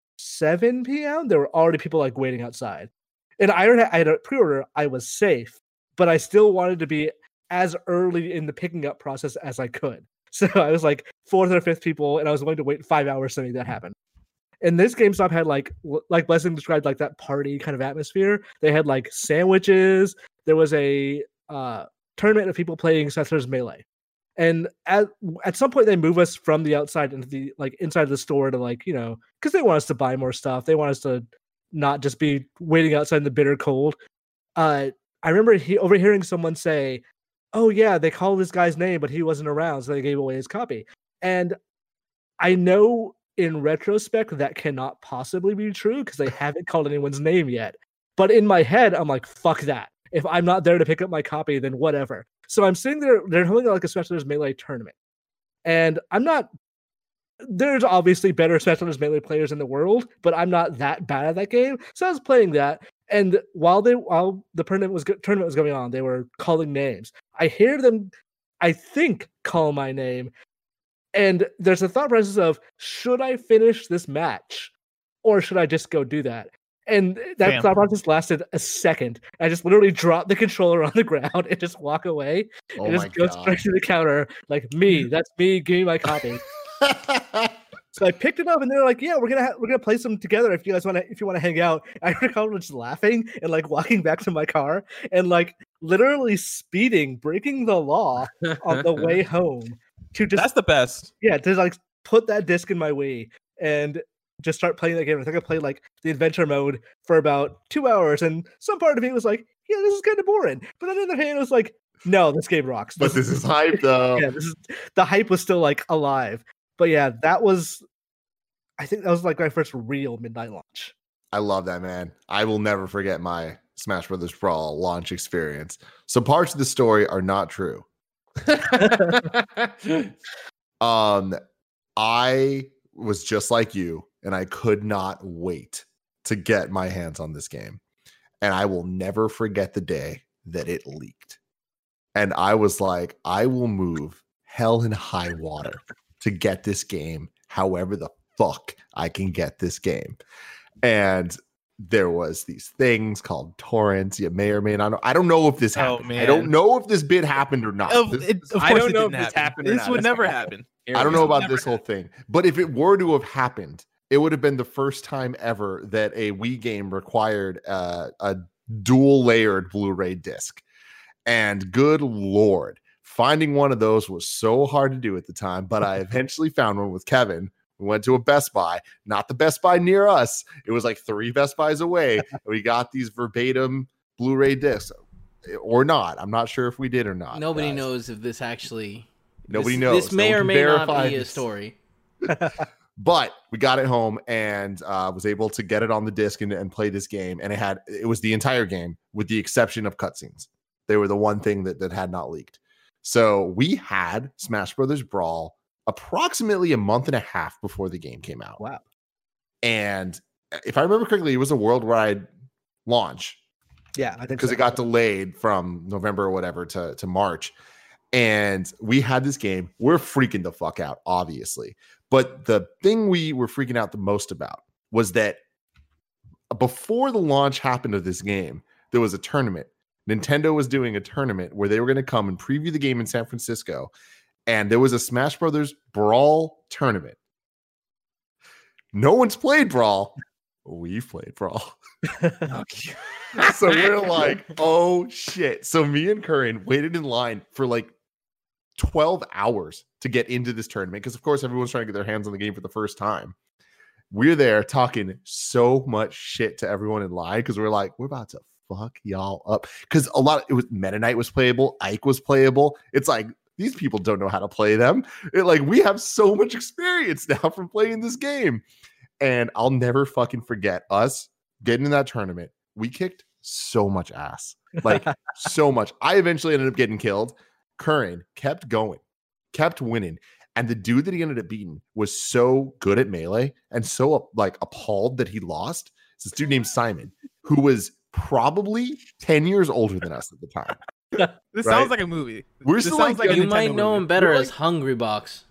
7 p.m., there were already people like waiting outside. And I had a pre-order. I was safe, but I still wanted to be as early in the picking up process as I could. So I was like fourth or fifth people, and I was willing to wait 5 hours to make that happen. And this GameStop had like Blessing described, like that party kind of atmosphere. They had like sandwiches. There was a tournament of people playing Settlers Melee. And at some point they move us from the outside into the like inside of the store to like, because they want us to buy more stuff. They want us to not just be waiting outside in the bitter cold. I remember overhearing someone say, oh yeah, they called this guy's name, but he wasn't around, so they gave away his copy. And I know in retrospect that cannot possibly be true because they haven't called anyone's name yet. But in my head, I'm like, fuck that. If I'm not there to pick up my copy, then whatever. So I'm sitting there, they're holding like a Smash Melee tournament. And there's obviously better Smash Melee players in the world, but I'm not that bad at that game. So I was playing that. And while the tournament was going on, they were calling names. I hear them, I think, call my name. And there's a thought process of, should I finish this match? Or should I just go do that? And that thought process lasted a second. I just literally dropped the controller on the ground and just walk away. And just go straight to the counter. Like, that's me, give me my copy. So I picked it up, and they're like, "Yeah, we're gonna play some together if you want to hang out." I recall just laughing and like walking back to my car and like literally speeding, breaking the law on the way home. to just That's the best. to like put that disc in my Wii and just start playing the game. I think I played like the adventure mode for about 2 hours, and some part of me was like, yeah, this is kind of boring. But on the other hand, it was like, no, this game rocks. But this is hype though. Yeah, the hype was still like alive. But yeah, I think that was like my first real midnight launch. I love that, man. I will never forget my Smash Brothers Brawl launch experience. Some parts of the story are not true. I was just like you, and I could not wait to get my hands on this game. And I will never forget the day that it leaked. And I was like, I will move hell and high water to get this game however the fuck I can get this game. And there was these things called torrents. You may or may not know. I don't know if this happened. Man. I don't know if this bit happened or not. I don't know if this happened or This not. would never happen. I don't know about this whole thing. But if it were to have happened, it would have been the first time ever that a Wii game required a dual layered Blu-ray disc. And good Lord, finding one of those was so hard to do at the time, but I eventually found one with Kevin. We went to a Best Buy, not the Best Buy near us. It was like 3 Best Buys away. And we got these verbatim Blu-ray discs, or not. I'm not sure if we did or not. Nobody guys. knows if this actually. Nobody knows. This may No or one may can not verify be a this. story. But we got it home and was able to get it on the disc and play this game. And it was the entire game with the exception of cutscenes. They were the one thing that had not leaked. So we had Smash Brothers Brawl approximately a month and a half before the game came out. Wow. And if I remember correctly, it was a worldwide launch Yeah, I think because so. it got delayed from November or whatever to March. And we had this game. We're freaking the fuck out, obviously. But the thing we were freaking out the most about was that before the launch happened of this game, there was a tournament. Nintendo was doing a tournament where they were going to come and preview the game in San Francisco. And there was a Smash Brothers Brawl tournament. No one's played Brawl. We've played Brawl. So we're like, oh shit. So me and Curran waited in line for like 12 hours to get into this tournament because, of course, everyone's trying to get their hands on the game for the first time. We're there talking so much shit to everyone in line because we're like, we're about to fuck y'all up. Because Meta Knight was playable, Ike was playable. It's like, these people don't know how to play them. We have so much experience now from playing this game. And I'll never fucking forget us getting in that tournament. We kicked so much ass. Like, so much. I eventually ended up getting killed. Curran kept going, kept winning. And the dude that he ended up beating was so good at Melee and so appalled that he lost. It's this dude named Simon, who was probably 10 years older than us at the time. This Right? sounds like a movie. We're This still sounds like like a You Nintendo might know movie. him better We're as Hungry Box.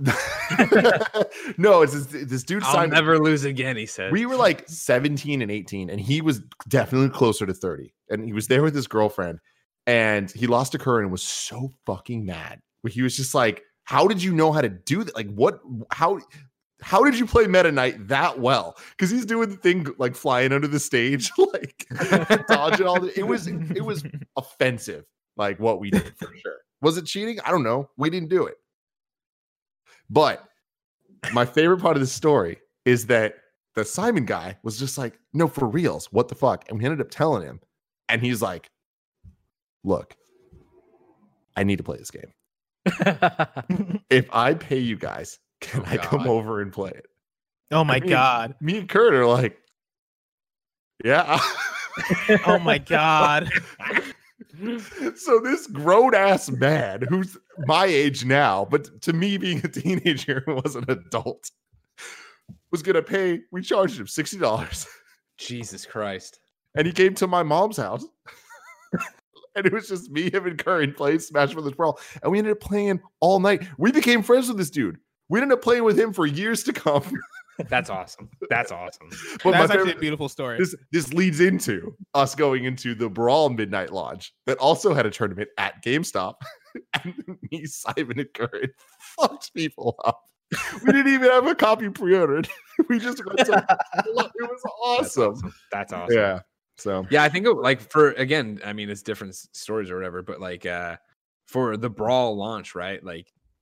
No, it's this dude I'll Simon. never lose again, he said. We were like 17 and 18, and he was definitely closer to 30. And he was there with his girlfriend, and he lost to Curran and was so fucking mad. Where he was just like, how did you know how to do that? Like, what? How did you play Meta Knight that well? Because he's doing the thing like flying under the stage, like dodging all the. It was offensive, like what we did for sure. Was it cheating? I don't know. We didn't do it. But my favorite part of the story is that the Simon guy was just like, no, for reals, what the fuck? And we ended up telling him, and he's like, look, I need to play this game. If I pay you guys, can I come over and play it? Oh my I mean, god. Me and Kurt are like, yeah. Oh my god. So this grown ass man who's my age now, but to me being a teenager was an adult, was gonna pay. We charged him $60, Jesus Christ. and he came to my mom's house. And it was just me, him, and Curran playing Smash Brothers Brawl. And we ended up playing all night. We became friends with this dude. We ended up playing with him for years to come. That's awesome. That's awesome. But That's my actually favorite, a beautiful story. this leads into us going into the Brawl midnight launch that also had a tournament at GameStop. And me, Simon, and Curran fucked people up. We didn't even have a copy pre-ordered. We just went to it was awesome. That's awesome. Yeah. So Yeah, I think I mean, it's different stories or whatever, but for the Brawl launch, right? Like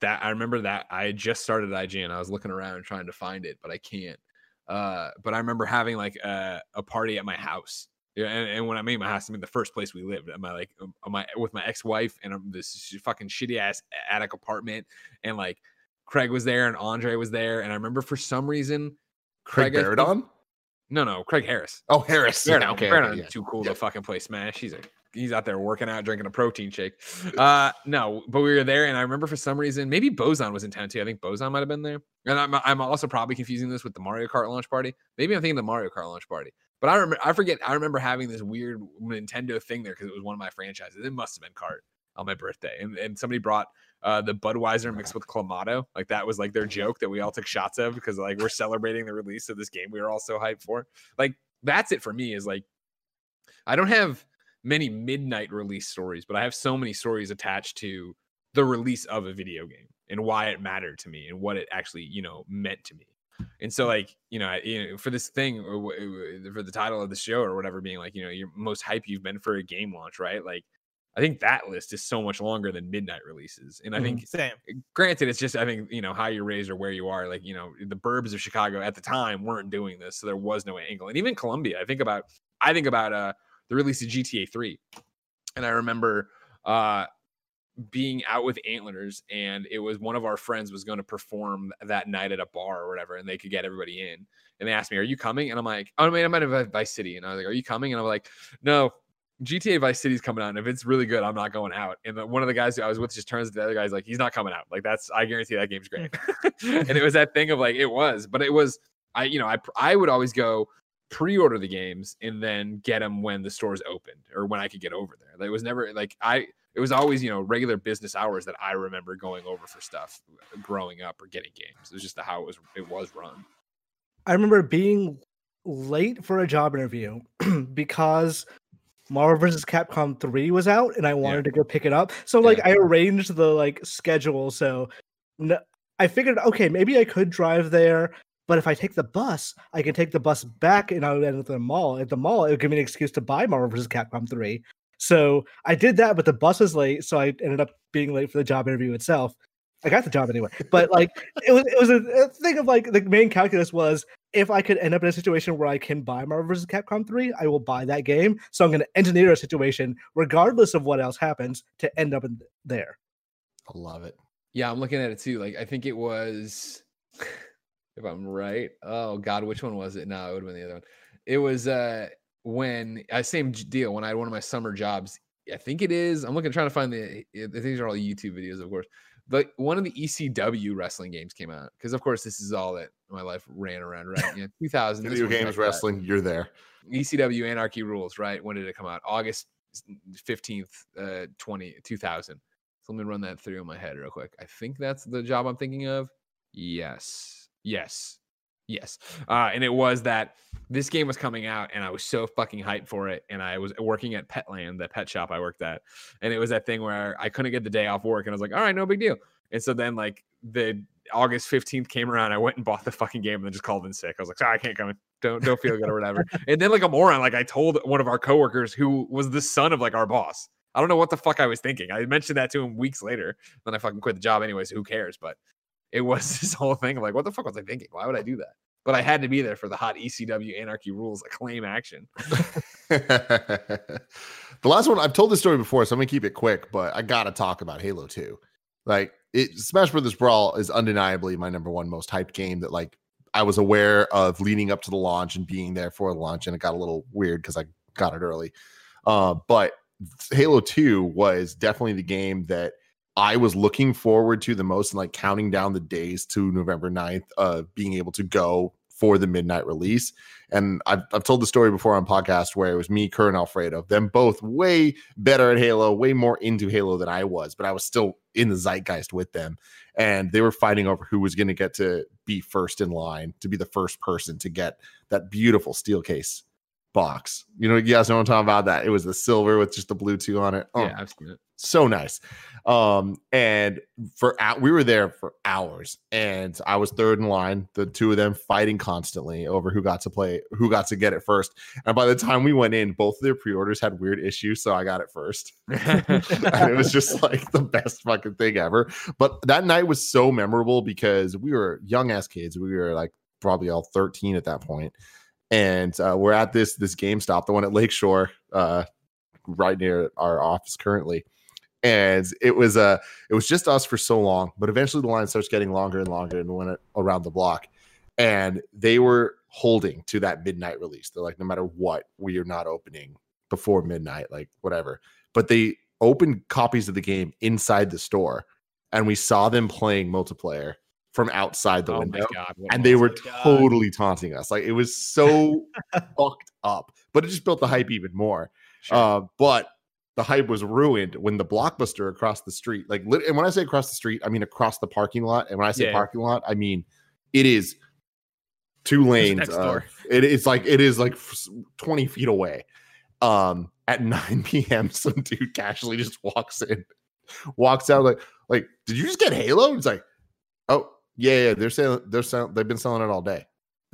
that I remember that I had just started IGN. I was looking around trying to find it, but I can't. But I remember having like a party at my house. Yeah, and when I mean my house, I mean the first place we lived. With my ex-wife and this fucking shitty ass attic apartment, and like Craig was there and Andre was there, and I remember for some reason Craig Baradon? No, Craig Harris. Oh, Harris. Baradon, Okay, Baradon's too cool to fucking play Smash. He's out there working out, drinking a protein shake. No, but we were there, and I remember for some reason maybe Bozon was in town too. I think Bozon might have been there, and I'm also probably confusing this with the Mario Kart launch party. Maybe I'm thinking the Mario Kart launch party. But I remember having this weird Nintendo thing there because it was one of my franchises. It must have been Kart on my birthday. And somebody brought the Budweiser mixed with Clamato. Like that was like their joke that we all took shots of because like we're celebrating the release of this game we were all so hyped for. Like that's it for me is like I don't have many midnight release stories, but I have so many stories attached to the release of a video game and why it mattered to me and what it actually, meant to me. And so like, for this thing for the title of the show or whatever being like, your most hype you've been for a game launch, right? Like, I think that list is so much longer than midnight releases. And I think, granted, it's just, I think, how you're raised or where you are, like, the burbs of Chicago at the time weren't doing this. So there was no angle. And even Columbia, I think about the release of GTA 3. And I remember, being out with Antlers, and it was one of our friends was going to perform that night at a bar or whatever, and they could get everybody in. And they asked me, "Are you coming?" And I'm like, "Oh, man, I might have Vice City." And I was like, "Are you coming?" And I'm like, "No, GTA Vice City's coming out, and if it's really good, I'm not going out." And one of the guys who I was with just turns to the other guy's like, "He's not coming out. Like I guarantee that game's great." And it was that thing of like, it was, but it was, I would always go pre-order the games and then get them when the stores opened or when I could get over there. Like, it was never like it was always, regular business hours that I remember going over for stuff growing up or getting games. It was just how it was run. I remember being late for a job interview because Marvel vs. Capcom 3 was out and I wanted to go pick it up. So I arranged the schedule. So I figured, okay, maybe I could drive there, but if I take the bus, I can take the bus back and I would end up at the mall. At the mall, it would give me an excuse to buy Marvel vs. Capcom 3. So I did that, but the bus was late, so I ended up being late for the job interview itself. I got the job anyway, but it was a thing of the main calculus was if I could end up in a situation where I can buy Marvel vs. Capcom 3, I will buy that game. So I'm going to engineer a situation, regardless of what else happens, to end up in there. I love it. Yeah, I'm looking at it too. Like I think it was, if I'm right. Oh God, which one was it? No, it would have been the other one. It was when same deal when I had one of my summer jobs. I think it is. I'm trying to find these are all YouTube videos, of course. But one of the ECW wrestling games came out because, of course, this is all that my life ran around, right? 2000. Video games, wrestling, you're there. ECW Anarchy Rules, right? When did it come out? August 15th, 2000. So let me run that through in my head real quick. I think that's the job I'm thinking of. Yes. And it was that this game was coming out and I was so fucking hyped for it. And I was working at Petland, the pet shop I worked at. And it was that thing where I couldn't get the day off work. And I was like, all right, no big deal. And so then the August 15th came around. I went and bought the fucking game and then just called in sick. I was like, sorry, I can't come in. Don't feel good or whatever. And then like a moron, I told one of our coworkers who was the son of our boss. I don't know what the fuck I was thinking. I mentioned that to him weeks later. Then I fucking quit the job anyway, so who cares? But it was this whole thing of what the fuck was I thinking? Why would I do that? But I had to be there for the hot ECW Anarchy Rules Acclaim action. The last one, I've told this story before, so I'm going to keep it quick, but I got to talk about Halo 2. Smash Brothers Brawl is undeniably my number one most hyped game that I was aware of leading up to the launch and being there for the launch, and it got a little weird because I got it early. But Halo 2 was definitely the game that I was looking forward to the most and counting down the days to November 9th, being able to go for the midnight release. And I've told the story before on podcast where it was me, Kerr, and Alfredo, them both way better at Halo, way more into Halo than I was, but I was still in the zeitgeist with them. And they were fighting over who was going to get to be first in line, to be the first person to get that beautiful steel case box. You know, you guys know what I'm talking about. That it was the silver with just the Bluetooth on it. Oh, Yeah, I've seen it. so nice. And we were there for hours, and I was third in line. The two of them fighting constantly over who got to get it first. And by the time we went in, both of their pre-orders had weird issues, so I got it first. And it was just like the best fucking thing ever. But that night was so memorable because we were young ass kids. We were like probably all 13 at that point. And we're at this GameStop, the one at Lakeshore, right near our office currently. And it was just us for so long, but eventually the line starts getting longer and longer and went around the block. And they were holding to that midnight release. They're like, no matter what, we are not opening before midnight, like whatever. But they opened copies of the game inside the store, and we saw them playing multiplayer from outside the window. And they were totally taunting us. Like, it was so fucked up, but it just built the hype even more. Sure. But the hype was ruined when the Blockbuster across the street, and when I say across the street, I mean across the parking lot. And when I say parking lot, I mean it is 2 lanes. It is like 20 feet away. At 9 p.m., some dude casually just walks out like, did you just get Halo? It's like, oh yeah, they've been selling it all day.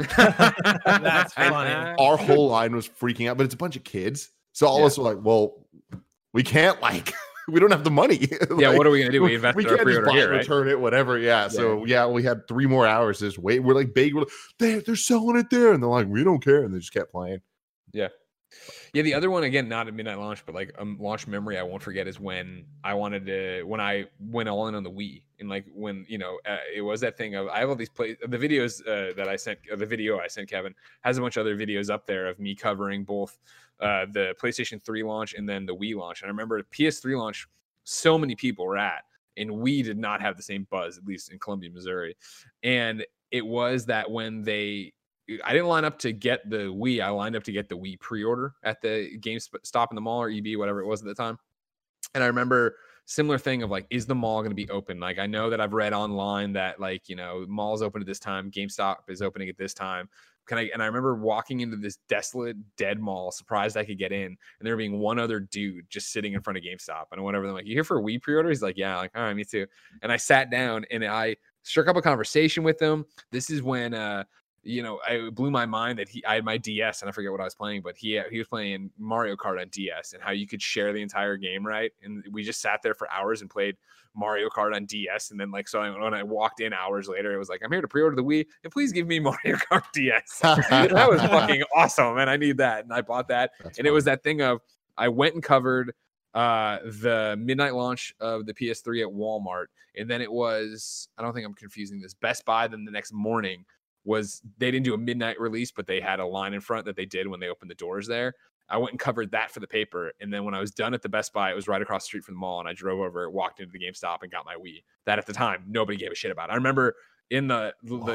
That's funny. Our whole line was freaking out, but it's a bunch of kids. So all of us were like, well, we can't we don't have the money. Yeah, what are we gonna do? We invested our pre-order here, right? Return it, whatever. Yeah. So we had 3 more hours to just wait. We're like begging, they're selling it there, and they're like, we don't care, and they just kept playing. Yeah. The other one, again, not a midnight launch, but like a launch memory I won't forget is when I went all in on the Wii, and like when it was that thing of I have all these the videos that I sent, the video I sent Kevin has a bunch of other videos up there of me covering both the PlayStation 3 launch and then the Wii launch. And I remember PS3 launch, so many people were at, and we did not have the same buzz, at least in Columbia, Missouri. And it was that when I didn't line up to get the Wii. I lined up to get the Wii pre-order at the GameStop in the mall, or EB, whatever it was at the time. And I remember similar thing of like, is the mall going to be open? Like, I know that I've read online that mall's open at this time, GameStop is opening at this time. And I remember walking into this desolate, dead mall, surprised I could get in, and there being one other dude just sitting in front of GameStop. And I went over there, like, you here for a Wii pre-order? He's like, yeah. Like, all right, me too. And I sat down and I struck up a conversation with him. This is when it blew my mind that I had my DS, and I forget what I was playing, but he was playing Mario Kart on DS, and how you could share the entire game, right? And we just sat there for hours and played Mario Kart on DS. And then when I walked in hours later, it was like, I'm here to pre-order the Wii, and please give me Mario Kart DS. That was fucking awesome, and I need that. And I bought that. That's funny. It was that thing of I went and covered the midnight launch of the PS3 at Walmart, and then it was, I don't think I'm confusing this, Best Buy. Then the next morning they didn't do a midnight release, but they had a line in front that they did when they opened the doors there. I went and covered that for the paper. And then when I was done at the Best Buy, it was right across the street from the mall. And I drove over, walked into the GameStop, and got my Wii. That at the time, nobody gave a shit about. I remember in the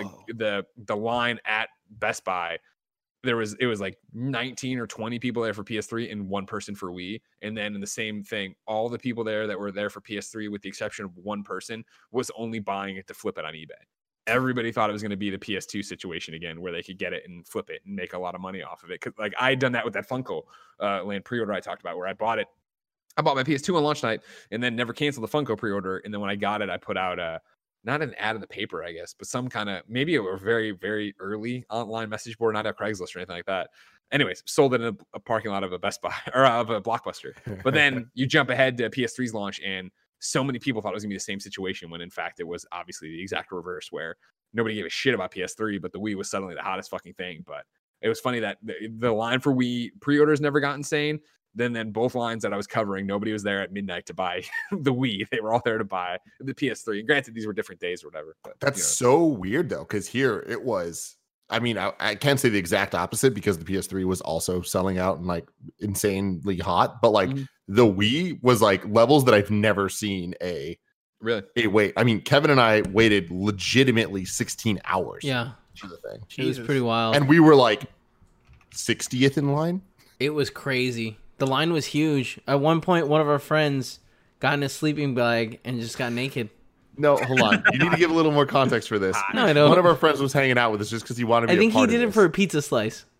line at Best Buy, it was like 19 or 20 people there for PS3 and 1 person for Wii. And then in the same thing, all the people there that were there for PS3, with the exception of 1 person, was only buying it to flip it on eBay. Everybody thought it was going to be the PS2 situation again, where they could get it and flip it and make a lot of money off of it. Cause like I had done that with that Funko Land pre-order I talked about, where I bought my PS2 on launch night and then never canceled the Funko pre-order. And then when I got it, I put out not an ad in the paper, I guess, but some kind of, maybe a very, very early online message board, not a Craigslist or anything like that. Anyways, sold it in a parking lot of a Best Buy or of a Blockbuster. But then you jump ahead to PS3's launch, and so many people thought it was gonna be the same situation, when in fact it was obviously the exact reverse, where nobody gave a shit about PS3, but the Wii was suddenly the hottest fucking thing. But it was funny that the line for Wii pre-orders never got insane. Then both lines that I was covering, nobody was there at midnight to buy the Wii. They were all there to buy the PS3. And granted, these were different days or whatever. But, that's so weird though, because here it was. I mean, I can't say the exact opposite, because the PS3 was also selling out and like insanely hot. But like the Wii was like levels that I've never seen a wait. I mean, Kevin and I waited legitimately 16 hours. Yeah, for the thing. It was pretty wild, and we were like 60th in line. It was crazy. The line was huge. At one point, one of our friends got in a sleeping bag and just got naked. No, hold on. You need to give a little more context for this. No, I don't. One of our friends was hanging out with us just because he wanted to be I think a part he did of it for a pizza slice.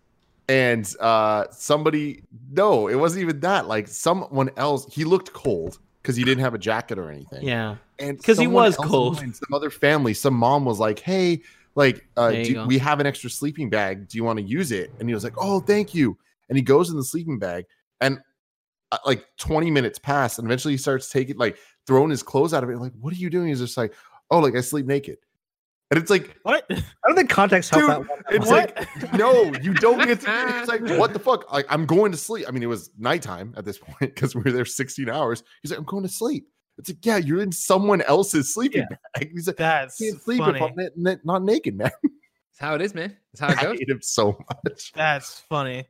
And somebody, no, it wasn't even that. Like someone else, he looked cold because he didn't have a jacket or anything. Yeah. And Because he someone was else in cold. line, some other family, some mom was like, "Hey, like, There you go. we have an extra sleeping bag. Do you want to use it?" And he was like, "Oh, thank you." And he goes in the sleeping bag, and like 20 minutes pass, and eventually he starts taking, like, throwing his clothes out of it. Like, what are you doing? He's just like, "Oh, like I sleep naked." And it's like, What? I don't think context helped dude, that one. it's like, no, you don't get to. It's like, what the fuck? Like, I'm going to sleep. I mean, it was nighttime at this point because we were there 16 hours. He's like, I'm going to sleep. It's like, yeah, you're in someone else's sleeping bag. He's like, That's I can't sleep funny. if I'm not naked, man. That's how it is, man. That's how it I goes. hate him so much. That's funny.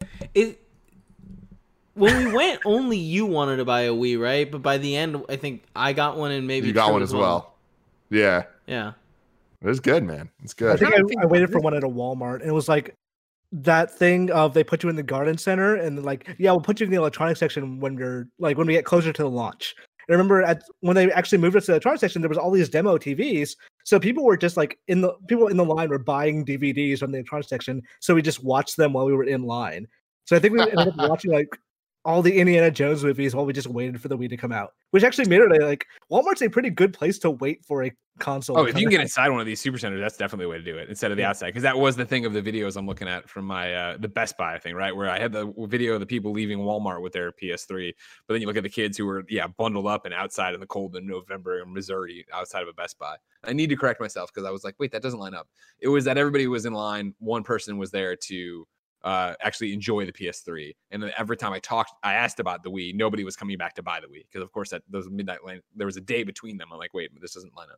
When we went, only you wanted to buy a Wii, right? But by the end, I think I got one, and maybe You got True one as as well. Yeah, Yeah. it was good, man. It's I good. think I waited for one at a Walmart, and it was like that thing of they put you in the garden center, and like, yeah, we'll put you in the electronics section when you're like when we get closer to the launch. And I remember when they actually moved us to the electronics section, there was all these demo TVs, so people were just like people in the line were buying DVDs from the electronics section, so we just watched them while we were in line. So I think we ended up watching like all the Indiana Jones movies while we just waited for the Wii to come out, which actually made it like Walmart's a pretty good place to wait for a console. Oh, to if come you can get out. inside one of these super centers, that's definitely the way to do it instead of the outside. Because that was the thing of the videos I'm looking at from my the Best Buy thing, right? Where I had the video of the people leaving Walmart with their PS3, but then you look at the kids who were bundled up and outside in the cold in November in Missouri outside of a Best Buy. I need to correct myself because I was like, wait, that doesn't line up. It was that everybody was in line. One person was there to actually enjoy the PS3, and then every time I asked about the Wii, nobody was coming back to buy the Wii because of course that those midnight line, there was a day between them. I'm like, wait, this doesn't line up.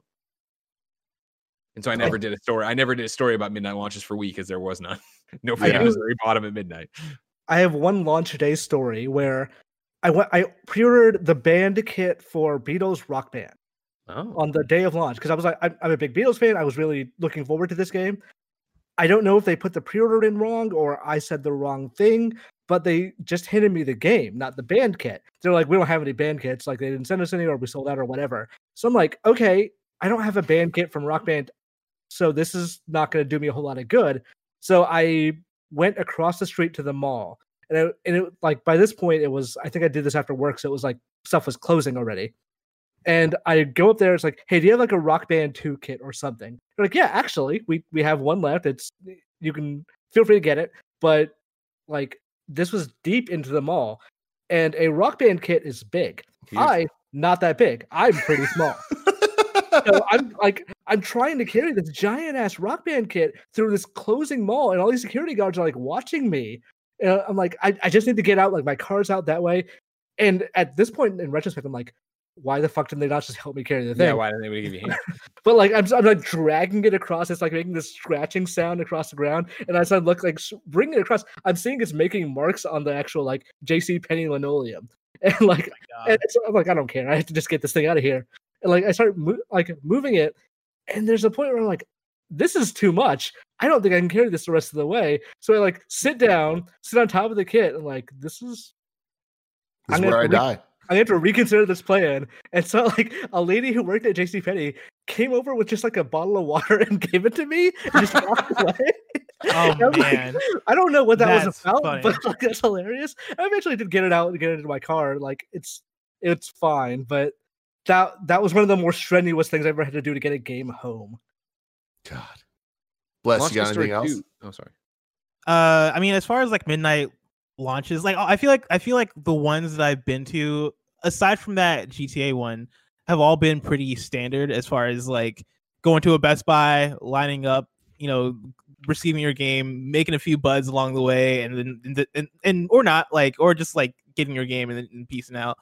And so I never did a story about midnight launches for Wii because there was none. No fan of Missouri bought them at midnight. I have one launch day story where I pre-ordered the band kit for Beatles Rock Band on the day of launch because I was like, I'm a big Beatles fan. I was really looking forward to this game. I don't know if they put the pre-order in wrong or I said the wrong thing, but they just handed me the game, not the band kit. They're like, we don't have any band kits. Like they didn't send us any or we sold out or whatever. So I'm like, okay, I don't have a band kit from Rock Band. So this is not going to do me a whole lot of good. So I went across the street to the mall. And it like by this point, it was, I think I did this after work. So it was like stuff was closing already. And I go up there. It's like, hey, do you have like a Rock Band 2 kit or something? They're like, yeah, actually, we have one left. You can feel free to get it. But like this was deep into the mall, and a Rock Band kit is big. Huge. Not that big. I'm pretty small. So I'm trying to carry this giant ass Rock Band kit through this closing mall, and all these security guards are like watching me. And I'm like, I just need to get out. Like my car's out that way. And at this point, in retrospect, I'm like, why the fuck did they not just help me carry the thing? Yeah, why didn't they give you a hand? But like I'm like dragging it across. It's like making this scratching sound across the ground. And as I look like bringing it across, I'm seeing it's making marks on the actual like JC Penney linoleum. And like, I'm like, I don't care. I have to just get this thing out of here. And like I start moving it, and there's a point where I'm like, this is too much. I don't think I can carry this the rest of the way. So I like sit on top of the kit, and like this is where I die. I have to reconsider this plan. And so like a lady who worked at JCPenney came over with just like a bottle of water and gave it to me and just walked away. Oh man. Like, I don't know what that was about, funny. but like that's hilarious. I eventually did get it out and get it into my car. Like it's fine, but that was one of the more strenuous things I ever had to do to get a game home. God. Bless, Launch you got History anything else? 2. Oh, sorry. I mean, as far as like midnight launches, like I feel like the ones that I've been to, aside from that GTA one, have all been pretty standard as far as like going to a Best Buy, lining up, you know, receiving your game, making a few buds along the way, and then or not, like, or just like getting your game and then peacing out.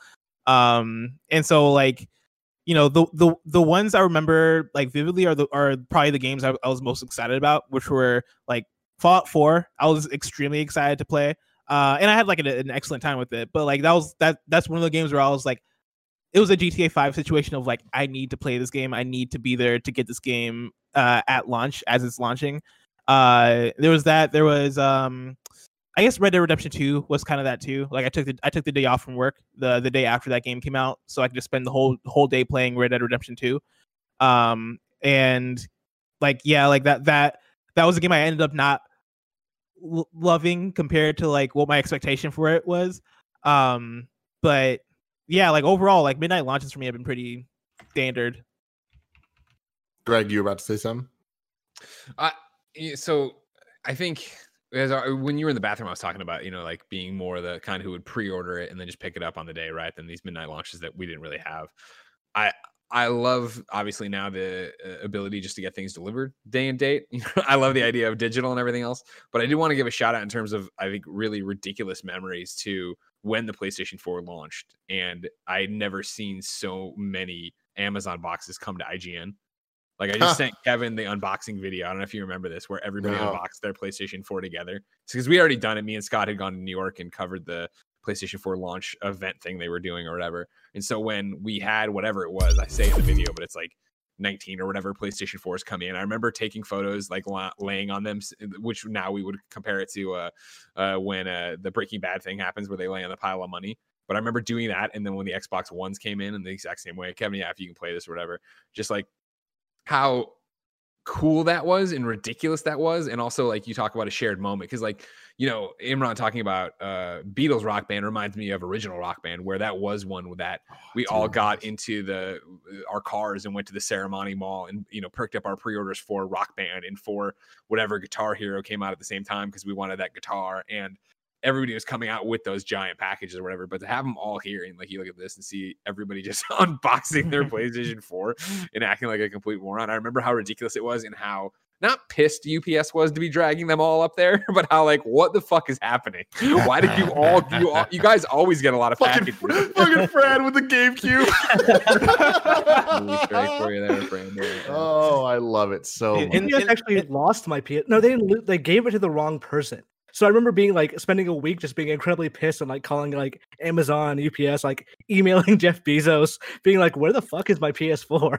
And so like, you know, the ones I remember like vividly are probably the games I was most excited about, which were like Fallout 4. I was extremely excited to play. And I had like an excellent time with it, but like that's one of the games where I was like, it was a GTA 5 situation of like, I need to play this game. I need to be there to get this game at launch as it's launching. There was that. There was I guess Red Dead Redemption 2 was kind of that too. Like I took the day off from work the day after that game came out, so I could just spend the whole day playing Red Dead Redemption 2. And like yeah, like that was a game I ended up not loving compared to like what my expectation for it was. But yeah, like overall, like midnight launches for me have been pretty standard. Greg, you were about to say something? So I think when you were in the bathroom, I was talking about, like being more the kind who would pre-order it and then just pick it up on the day, right? Than these midnight launches that we didn't really have. I love, obviously, now the ability just to get things delivered day and date. I love the idea of digital and everything else, but I did want to give a shout out in terms of, I think, really ridiculous memories to when the PlayStation 4 launched. And I'd never seen so many Amazon boxes come to IGN. Like, I just sent Kevin the unboxing video. I don't know if you remember this, where everybody unboxed their PlayStation 4 together. It's because we already done it. Me and Scott had gone to New York and covered the PlayStation 4 launch event thing they were doing or whatever. And so when we had whatever it was, I say in the video, but it's like 19 or whatever PlayStation 4s come in. I remember taking photos, like laying on them, which now we would compare it to when the Breaking Bad thing happens where they lay on the pile of money. But I remember doing that. And then when the Xbox Ones came in the exact same way, Kevin, if you can play this or whatever, just like how cool that was and ridiculous that was. And also, like, you talk about a shared moment, because like, Imran talking about Beatles Rock Band reminds me of Original Rock Band, where that was one that we all got into our cars and went to the Ceremony Mall and perked up our pre-orders for Rock Band and for whatever Guitar Hero came out at the same time because we wanted that guitar, and everybody was coming out with those giant packages or whatever. But to have them all here and like you look at this and see everybody just unboxing their PlayStation 4 and acting like a complete moron. I remember how ridiculous it was and how not pissed UPS was to be dragging them all up there, but how like, what the fuck is happening? Why did you guys always get a lot of packages? Fucking Fran with the GameCube. For you there, Fran. Oh, I love it so much. And UPS actually lost my PS. No, they gave it to the wrong person. So I remember being like spending a week just being incredibly pissed and like calling like Amazon, UPS, like emailing Jeff Bezos, being like, "Where the fuck is my PS4?"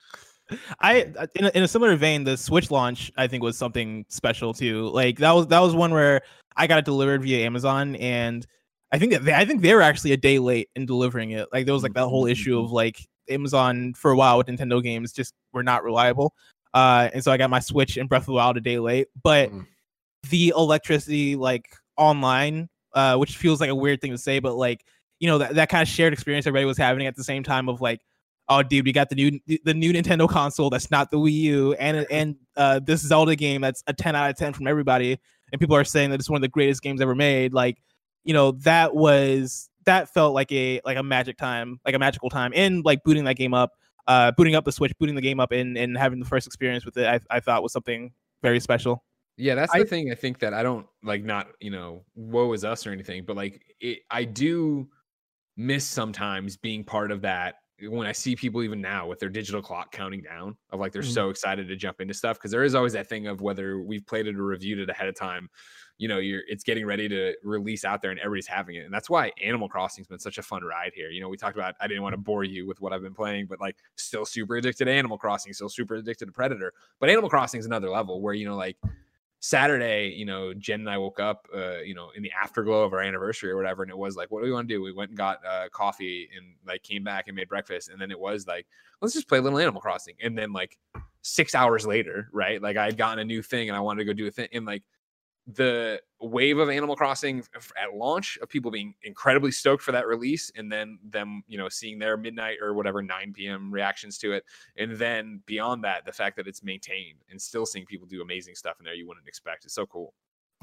In a similar vein, the Switch launch I think was something special too. Like that was one where I got it delivered via Amazon, and I think they were actually a day late in delivering it. Like there was like that whole issue of like Amazon for a while with Nintendo games just were not reliable, and so I got my Switch and Breath of the Wild a day late, but. The electricity like online, which feels like a weird thing to say, but like that kind of shared experience everybody was having at the same time of like, oh dude, we got the new Nintendo console that's not the Wii U, and this Zelda game that's a 10 out of 10 from everybody, and people are saying that it's one of the greatest games ever made. Like that felt like a magical time, and like booting that game up, booting up the Switch, booting the game up, and having the first experience with it, I thought was something very special. Yeah, that's the thing. I think that I don't like, not woe is us or anything, but like I do miss sometimes being part of that when I see people even now with their digital clock counting down of like they're so excited to jump into stuff, because there is always that thing of whether we've played it or reviewed it ahead of time, it's getting ready to release out there and everybody's having it. And that's why Animal Crossing's been such a fun ride here. We talked about, I didn't want to bore you with what I've been playing, but like still super addicted to Animal Crossing, still super addicted to Predator. But Animal Crossing is another level where like Saturday, Jen and I woke up, in the afterglow of our anniversary or whatever. And it was like, what do we want to do? We went and got coffee and like came back and made breakfast. And then it was like, let's just play a little Animal Crossing. And then like 6 hours later, right? Like I had gotten a new thing and I wanted to go do a thing. And like the wave of Animal Crossing at launch of people being incredibly stoked for that release, and then them, seeing their midnight or whatever 9 p.m. reactions to it, and then beyond that, the fact that it's maintained and still seeing people do amazing stuff in there you wouldn't expect. It's so cool.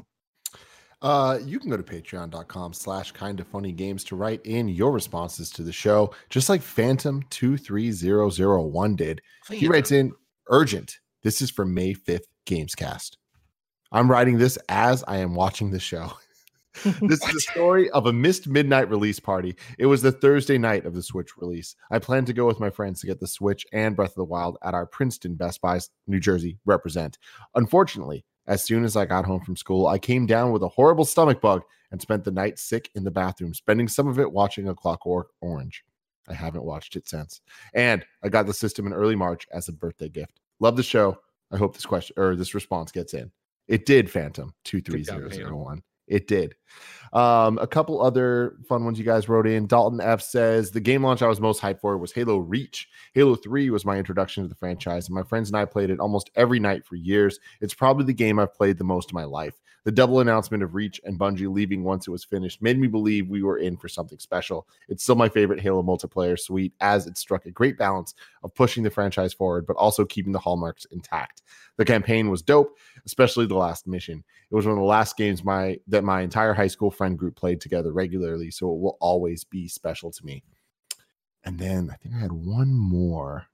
You can go to patreon.com/kindoffunnygames to write in your responses to the show, just like Phantom23001 did. He writes in, urgent. This is for May 5th Gamescast. I'm writing this as I am watching the show. This is the story of a missed midnight release party. It was the Thursday night of the Switch release. I planned to go with my friends to get the Switch and Breath of the Wild at our Princeton Best Buys, New Jersey represent. Unfortunately, as soon as I got home from school, I came down with a horrible stomach bug and spent the night sick in the bathroom, spending some of it watching A Clockwork Orange. I haven't watched it since. And I got the system in early March as a birthday gift. Love the show. I hope this response gets in. It did, Phantom 23001. It did. A couple other fun ones you guys wrote in. Dalton F says the game launch I was most hyped for was Halo Reach. Halo 3 was my introduction to the franchise, and my friends and I played it almost every night for years. It's probably the game I've played the most in my life. The double announcement of Reach and Bungie leaving once it was finished made me believe we were in for something special. It's still my favorite Halo multiplayer suite, as it struck a great balance of pushing the franchise forward, but also keeping the hallmarks intact. The campaign was dope, especially the last mission. It was one of the last games that my entire high school friend group played together regularly, so it will always be special to me. And then I think I had one more.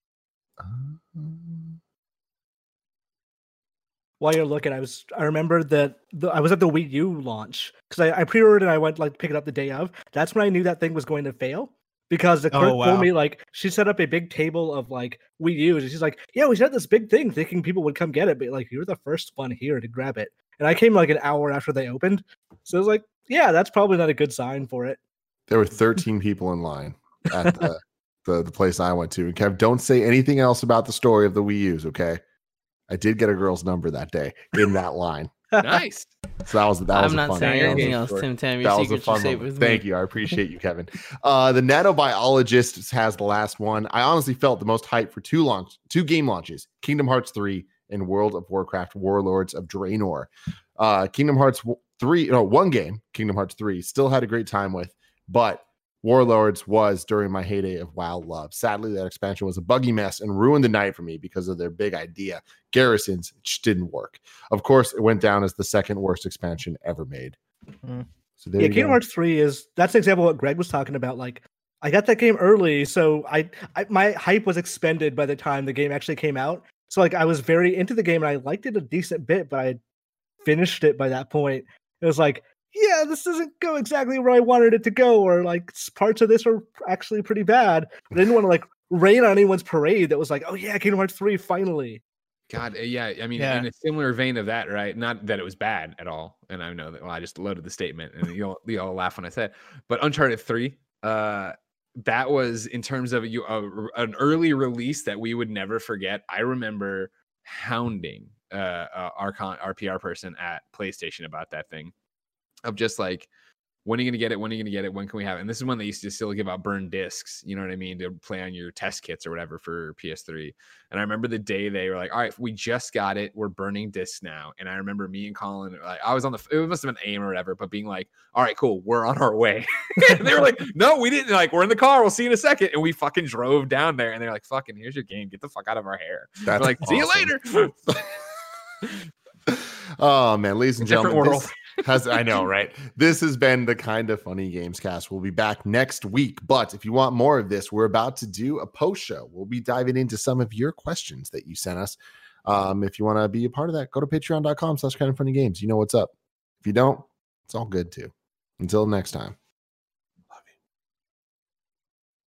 While you're looking, I remember that I was at the Wii U launch because I pre-ordered and I went like pick it up the day of. That's when I knew that thing was going to fail because the clerk told me like she set up a big table of like Wii U's and she's like, yeah, we set this big thing thinking people would come get it, but like you're the first one here to grab it. And I came like an hour after they opened, so I was like, yeah, that's probably not a good sign for it. There were 13 people in line at the place I went to. And Kev, don't say anything else about the story of the Wii U's, okay? I did get a girl's number that day in that line. Nice. So that was I'm not saying anything else, Tim Tam. Your secrets are safe with me. Thank you. I appreciate you, Kevin. The Nanobiologist has the last one. I honestly felt the most hype for two game launches, Kingdom Hearts 3 and World of Warcraft Warlords of Draenor. Kingdom Hearts 3, one game, Kingdom Hearts 3, still had a great time with, but Warlords was during my heyday of WoW love. Sadly, that expansion was a buggy mess and ruined the night for me because of their big idea. Garrisons just didn't work. Of course, it went down as the second worst expansion ever made. So there Kingdom Hearts 3 that's an example of what Greg was talking about. Like, I got that game early, so I my hype was expended by the time the game actually came out. So like I was very into the game and I liked it a decent bit, but I finished it by that point. It was like, yeah, this doesn't go exactly where I wanted it to go, or like parts of this are actually pretty bad. But I didn't want to like rain on anyone's parade that was like, oh yeah, Kingdom Hearts 3 finally. God, yeah. I mean, in a similar vein of that, right? Not that it was bad at all. And I know that, I just loaded the statement and you all laugh when I say it. But Uncharted 3, that was in terms of an early release that we would never forget. I remember hounding our PR person at PlayStation about that thing. Of just like, when are you going to get it? When are you going to get it? When can we have it? And this is when they used to still give out burned discs, you know what I mean, to play on your test kits or whatever for PS3. And I remember the day they were like, all right, we just got it. We're burning discs now. And I remember me and Colin, like, I was on it must have been AIM or whatever, but being like, all right, cool, we're on our way. And they were like, no, we didn't. Like, we're in the car. We'll see you in a second. And we fucking drove down there. And they're like, fucking, here's your game. Get the fuck out of our hair. We're like, see you later. Oh man, ladies and gentlemen, I know, right? This has been the Kind of Funny Games cast. We'll be back next week, but if you want more of this, we're about to do a post show. We'll be diving into some of your questions that you sent us. If you want to be a part of that, go to patreon.com/kindoffunnygames. You know what's up. If you don't, it's all good too. Until next time.